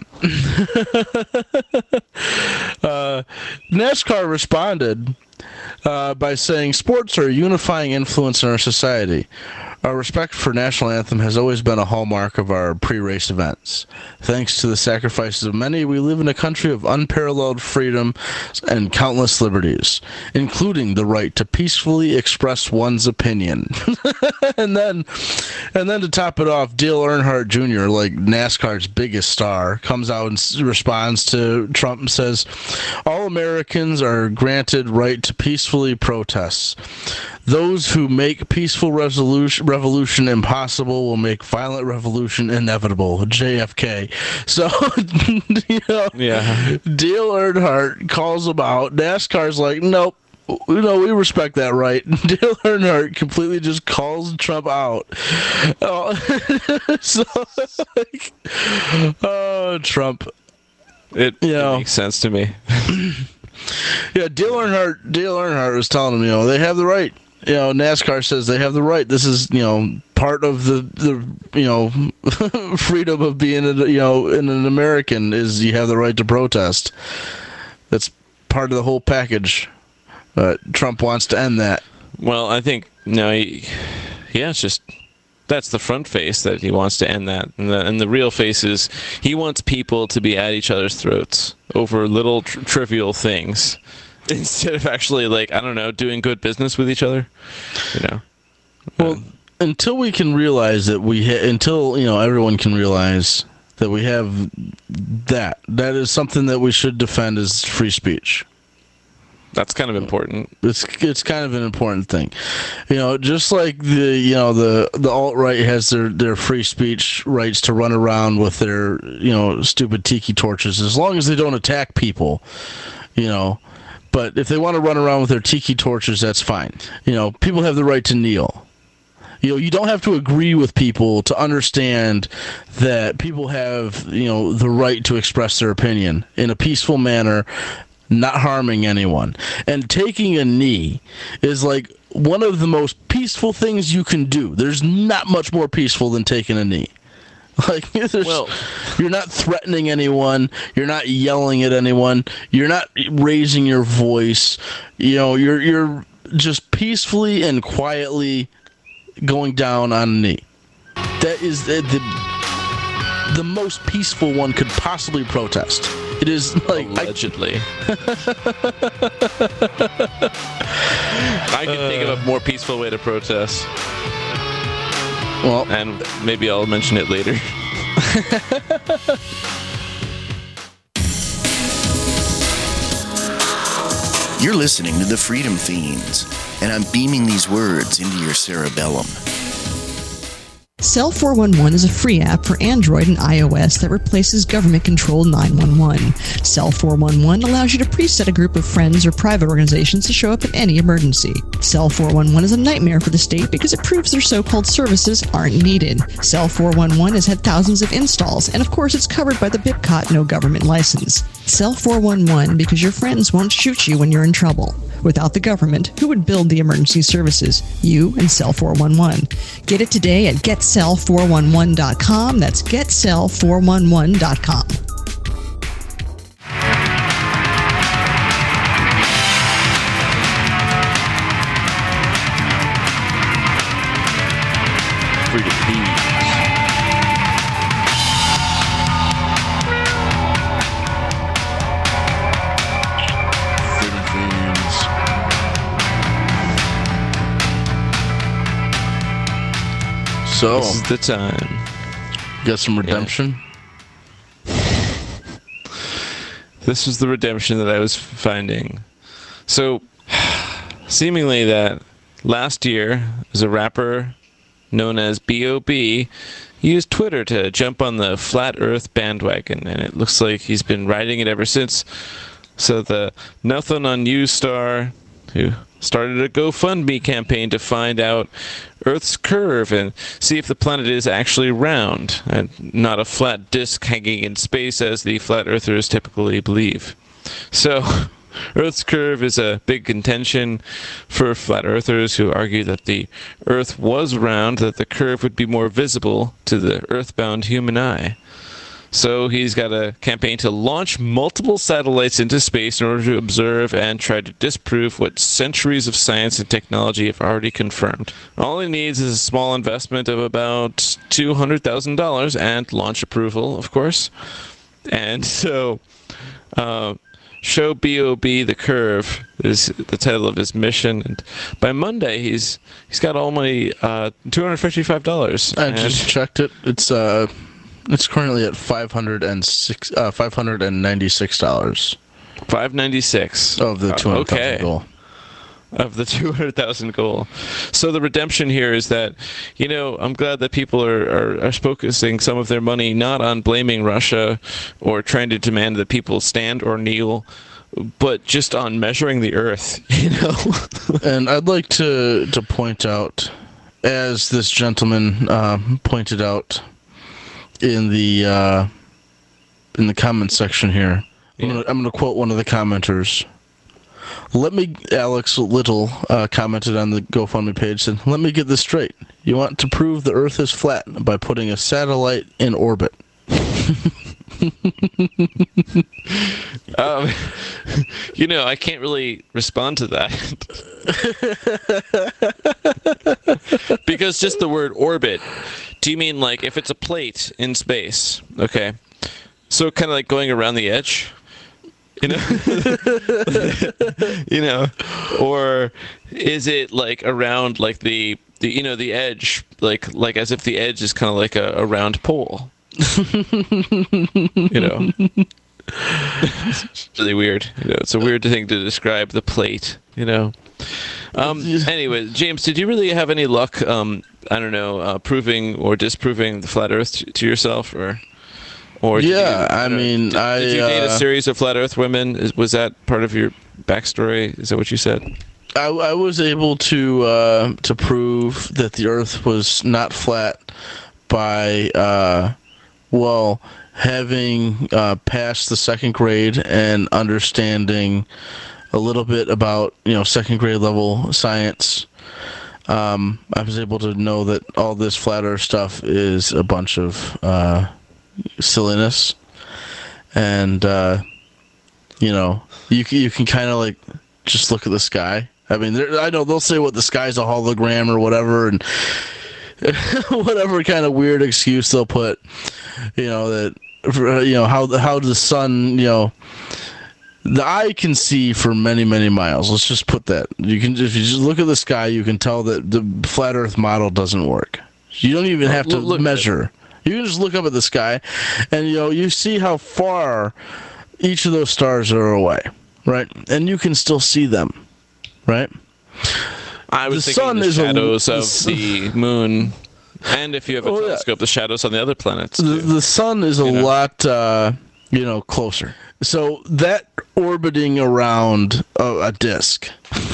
Speaker 1: uh, NASCAR responded uh, by saying sports are a unifying influence in our society. Our respect for national anthem has always been a hallmark of our pre-race events. Thanks to the sacrifices of many, we live in a country of unparalleled freedom and countless liberties, including the right to peacefully express one's opinion. And then And then to top it off, Dale Earnhardt Junior, like NASCAR's biggest star, comes out and s- responds to Trump and says, all Americans are granted right to peacefully protest. Those who make peaceful resolution, revolution impossible will make violent revolution inevitable. J F K. So, you know,
Speaker 2: yeah.
Speaker 1: Dale Earnhardt calls him out. NASCAR's like, nope. You know, we respect that right. Dale Earnhardt completely just calls Trump out. Oh, so, like, oh, Trump.
Speaker 2: It,
Speaker 1: you know,
Speaker 2: it makes sense to me.
Speaker 1: Yeah, Dale Earnhardt, Dale Earnhardt was telling him, you know, they have the right. You know, NASCAR says they have the right. This is, you know, part of the, the you know, freedom of being, a, you know, an American is you have the right to protest. That's part of the whole package. But Trump wants to end that.
Speaker 2: Well, I think, no, he, yeah, it's just, that's the front face that he wants to end that. And the, and the real face is he wants people to be at each other's throats over little tr- trivial things. Instead of actually, like, I don't know, doing good business with each other, you know.
Speaker 1: Well, um, until we can realize that we, ha- until, you know, everyone can realize that we have that, that is something that we should defend as free speech.
Speaker 2: That's kind of important.
Speaker 1: It's it's kind of an important thing, you know. Just like the you know the the alt-right has their, their free speech rights to run around with their you know stupid tiki torches, as long as they don't attack people, you know. But if they want to run around with their tiki torches, that's fine. You know, people have the right to kneel. You know, you don't have to agree with people to understand that people have, you know, the right to express their opinion in a peaceful manner, not harming anyone. And taking a knee is like one of the most peaceful things you can do. There's not much more peaceful than taking a knee. Like, well, you're not threatening anyone. You're not yelling at anyone. You're not raising your voice. You know, you're you're just peacefully and quietly going down on a knee. That is the the, the most peaceful one could possibly protest. It is like
Speaker 2: allegedly. I, I can uh, think of a more peaceful way to protest.
Speaker 1: Well,
Speaker 2: and maybe I'll mention it later.
Speaker 10: You're listening to the Freedom Fiends, and I'm beaming these words into your cerebellum.
Speaker 18: Cell four one one is a free app for Android and iOS that replaces government-controlled nine one one. Cell four one one allows you to preset a group of friends or private organizations to show up in any emergency. Cell four one one is a nightmare for the state because it proves their so-called services aren't needed. Cell four one one has had thousands of installs, and of course it's covered by the BIPCOT no government license. Cell four one one because your friends won't shoot you when you're in trouble. Without the government, who would build the emergency services? You and Cell four one one. Get it today at get cell four one one dot com. That's get cell four one one dot com.
Speaker 1: Freedom Fiends. Freedom Fiends. So,
Speaker 2: this is the time.
Speaker 1: Got some redemption?
Speaker 2: Yeah. This was the redemption that I was finding. So, seemingly that last year, as a rapper known as B O B used Twitter to jump on the flat earth bandwagon, and it looks like he's been riding it ever since. So the Nothing on You star, who started a GoFundMe campaign to find out Earth's curve and see if the planet is actually round and not a flat disk hanging in space as the flat earthers typically believe. So Earth's curve is a big contention for flat earthers who argue that the Earth was round, that the curve would be more visible to the earthbound human eye. So he's got a campaign to launch multiple satellites into space in order to observe and try to disprove what centuries of science and technology have already confirmed. All he needs is a small investment of about two hundred thousand dollars and launch approval, of course. And so, uh, Show Bob the curve is the title of his mission, and by Monday he's he's got only uh, two hundred fifty-five dollars.
Speaker 1: I just checked it. It's uh, it's currently at five hundred and six, uh, five hundred and ninety-six dollars.
Speaker 2: Five ninety-six
Speaker 1: of the two hundred thousand
Speaker 2: uh, okay.
Speaker 1: goal.
Speaker 2: Of the two hundred thousand goal. So the redemption here is that, you know, I'm glad that people are, are, are focusing some of their money not on blaming Russia or trying to demand that people stand or kneel, but just on measuring the earth, you know?
Speaker 1: And I'd like to, to point out, as this gentleman uh, pointed out in the uh, in the comment section here, yeah. I'm gonna, I'm gonna quote one of the commenters. Let me, Alex Little uh, commented on the GoFundMe page, said, let me get this straight. You want to prove the Earth is flat by putting a satellite in orbit.
Speaker 2: um, you know, I can't really respond to that. Because just the word orbit, do you mean like if it's a plate in space? Okay. So kind of like going around the edge? You know, you know, or is it like around like the, the you know the edge, like like as if the edge is kind of like a, a round pole. You know, it's really weird. You know, it's a weird thing to describe the plate. You know. Um, anyway, James, did you really have any luck? Um, I don't know, uh, proving or disproving the flat Earth to, to yourself, or? Or
Speaker 1: yeah,
Speaker 2: you,
Speaker 1: I
Speaker 2: know,
Speaker 1: mean,
Speaker 2: did,
Speaker 1: I...
Speaker 2: Did you date
Speaker 1: uh,
Speaker 2: a series of flat Earth women? Is, was that part of your backstory? Is that what you said?
Speaker 1: I, I was able to uh, to prove that the Earth was not flat by, uh, well, having uh, passed the second grade and understanding a little bit about, you know, second grade level science. Um, I was able to know that all this flat Earth stuff is a bunch of... Uh, silliness, and uh, you know, you can, you can kind of like just look at the sky. I mean, I know they'll say what the sky's a hologram or whatever, and whatever kind of weird excuse they'll put. You know that you know how how the sun, you know, the eye can see for many many miles. Let's just put that. You can if you just look at the sky, you can tell that the flat Earth model doesn't work. You don't even have to look measure. You can just look up at the sky, and you know you see how far each of those stars are away, right? And you can still see them, right?
Speaker 2: I was
Speaker 1: the
Speaker 2: thinking
Speaker 1: sun
Speaker 2: the
Speaker 1: is
Speaker 2: shadows
Speaker 1: a,
Speaker 2: of the moon, and if you have a oh, telescope, yeah. the shadows on the other planets.
Speaker 1: The, the sun is a
Speaker 2: you know?
Speaker 1: lot, uh, you know, closer. So that orbiting around a, a disk,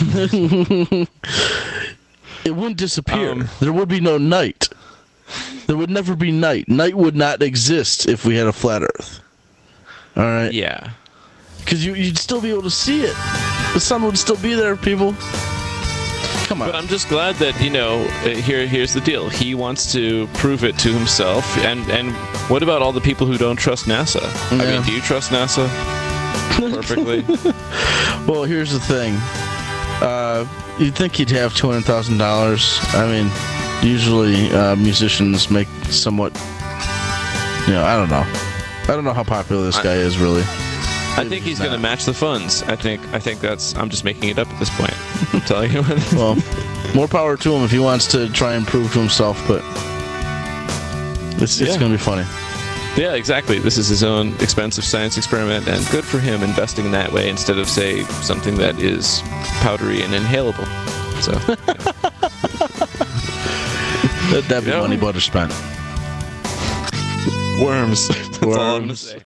Speaker 1: it wouldn't disappear. Um, there would be no night. There would never be night. Night would not exist if we had a flat Earth. All right?
Speaker 2: Yeah.
Speaker 1: Because you, you'd still be able to see it. The sun would still be there, people. Come on.
Speaker 2: But I'm just glad that, you know, here here's the deal. He wants to prove it to himself. And, and what about all the people who don't trust NASA? Yeah. I mean, do you trust NASA? Perfectly.
Speaker 1: Well, here's the thing. Uh, you'd think he'd have two hundred thousand dollars. I mean... Usually, uh, musicians make somewhat, you know, I don't know. I don't know how popular this guy I, is, really.
Speaker 2: I think he's going to match the funds. I think I think that's, I'm just making it up at this point. I'm telling you.
Speaker 1: Well, more power to him if he wants to try and prove to himself, but it's, it's yeah. going to be funny.
Speaker 2: Yeah, exactly. This is his own expensive science experiment, and good for him investing in that way instead of, say, something that is powdery and inhalable. So,
Speaker 1: That'd be money butter spent.
Speaker 2: Worms. That's Worms. all I'm gonna say.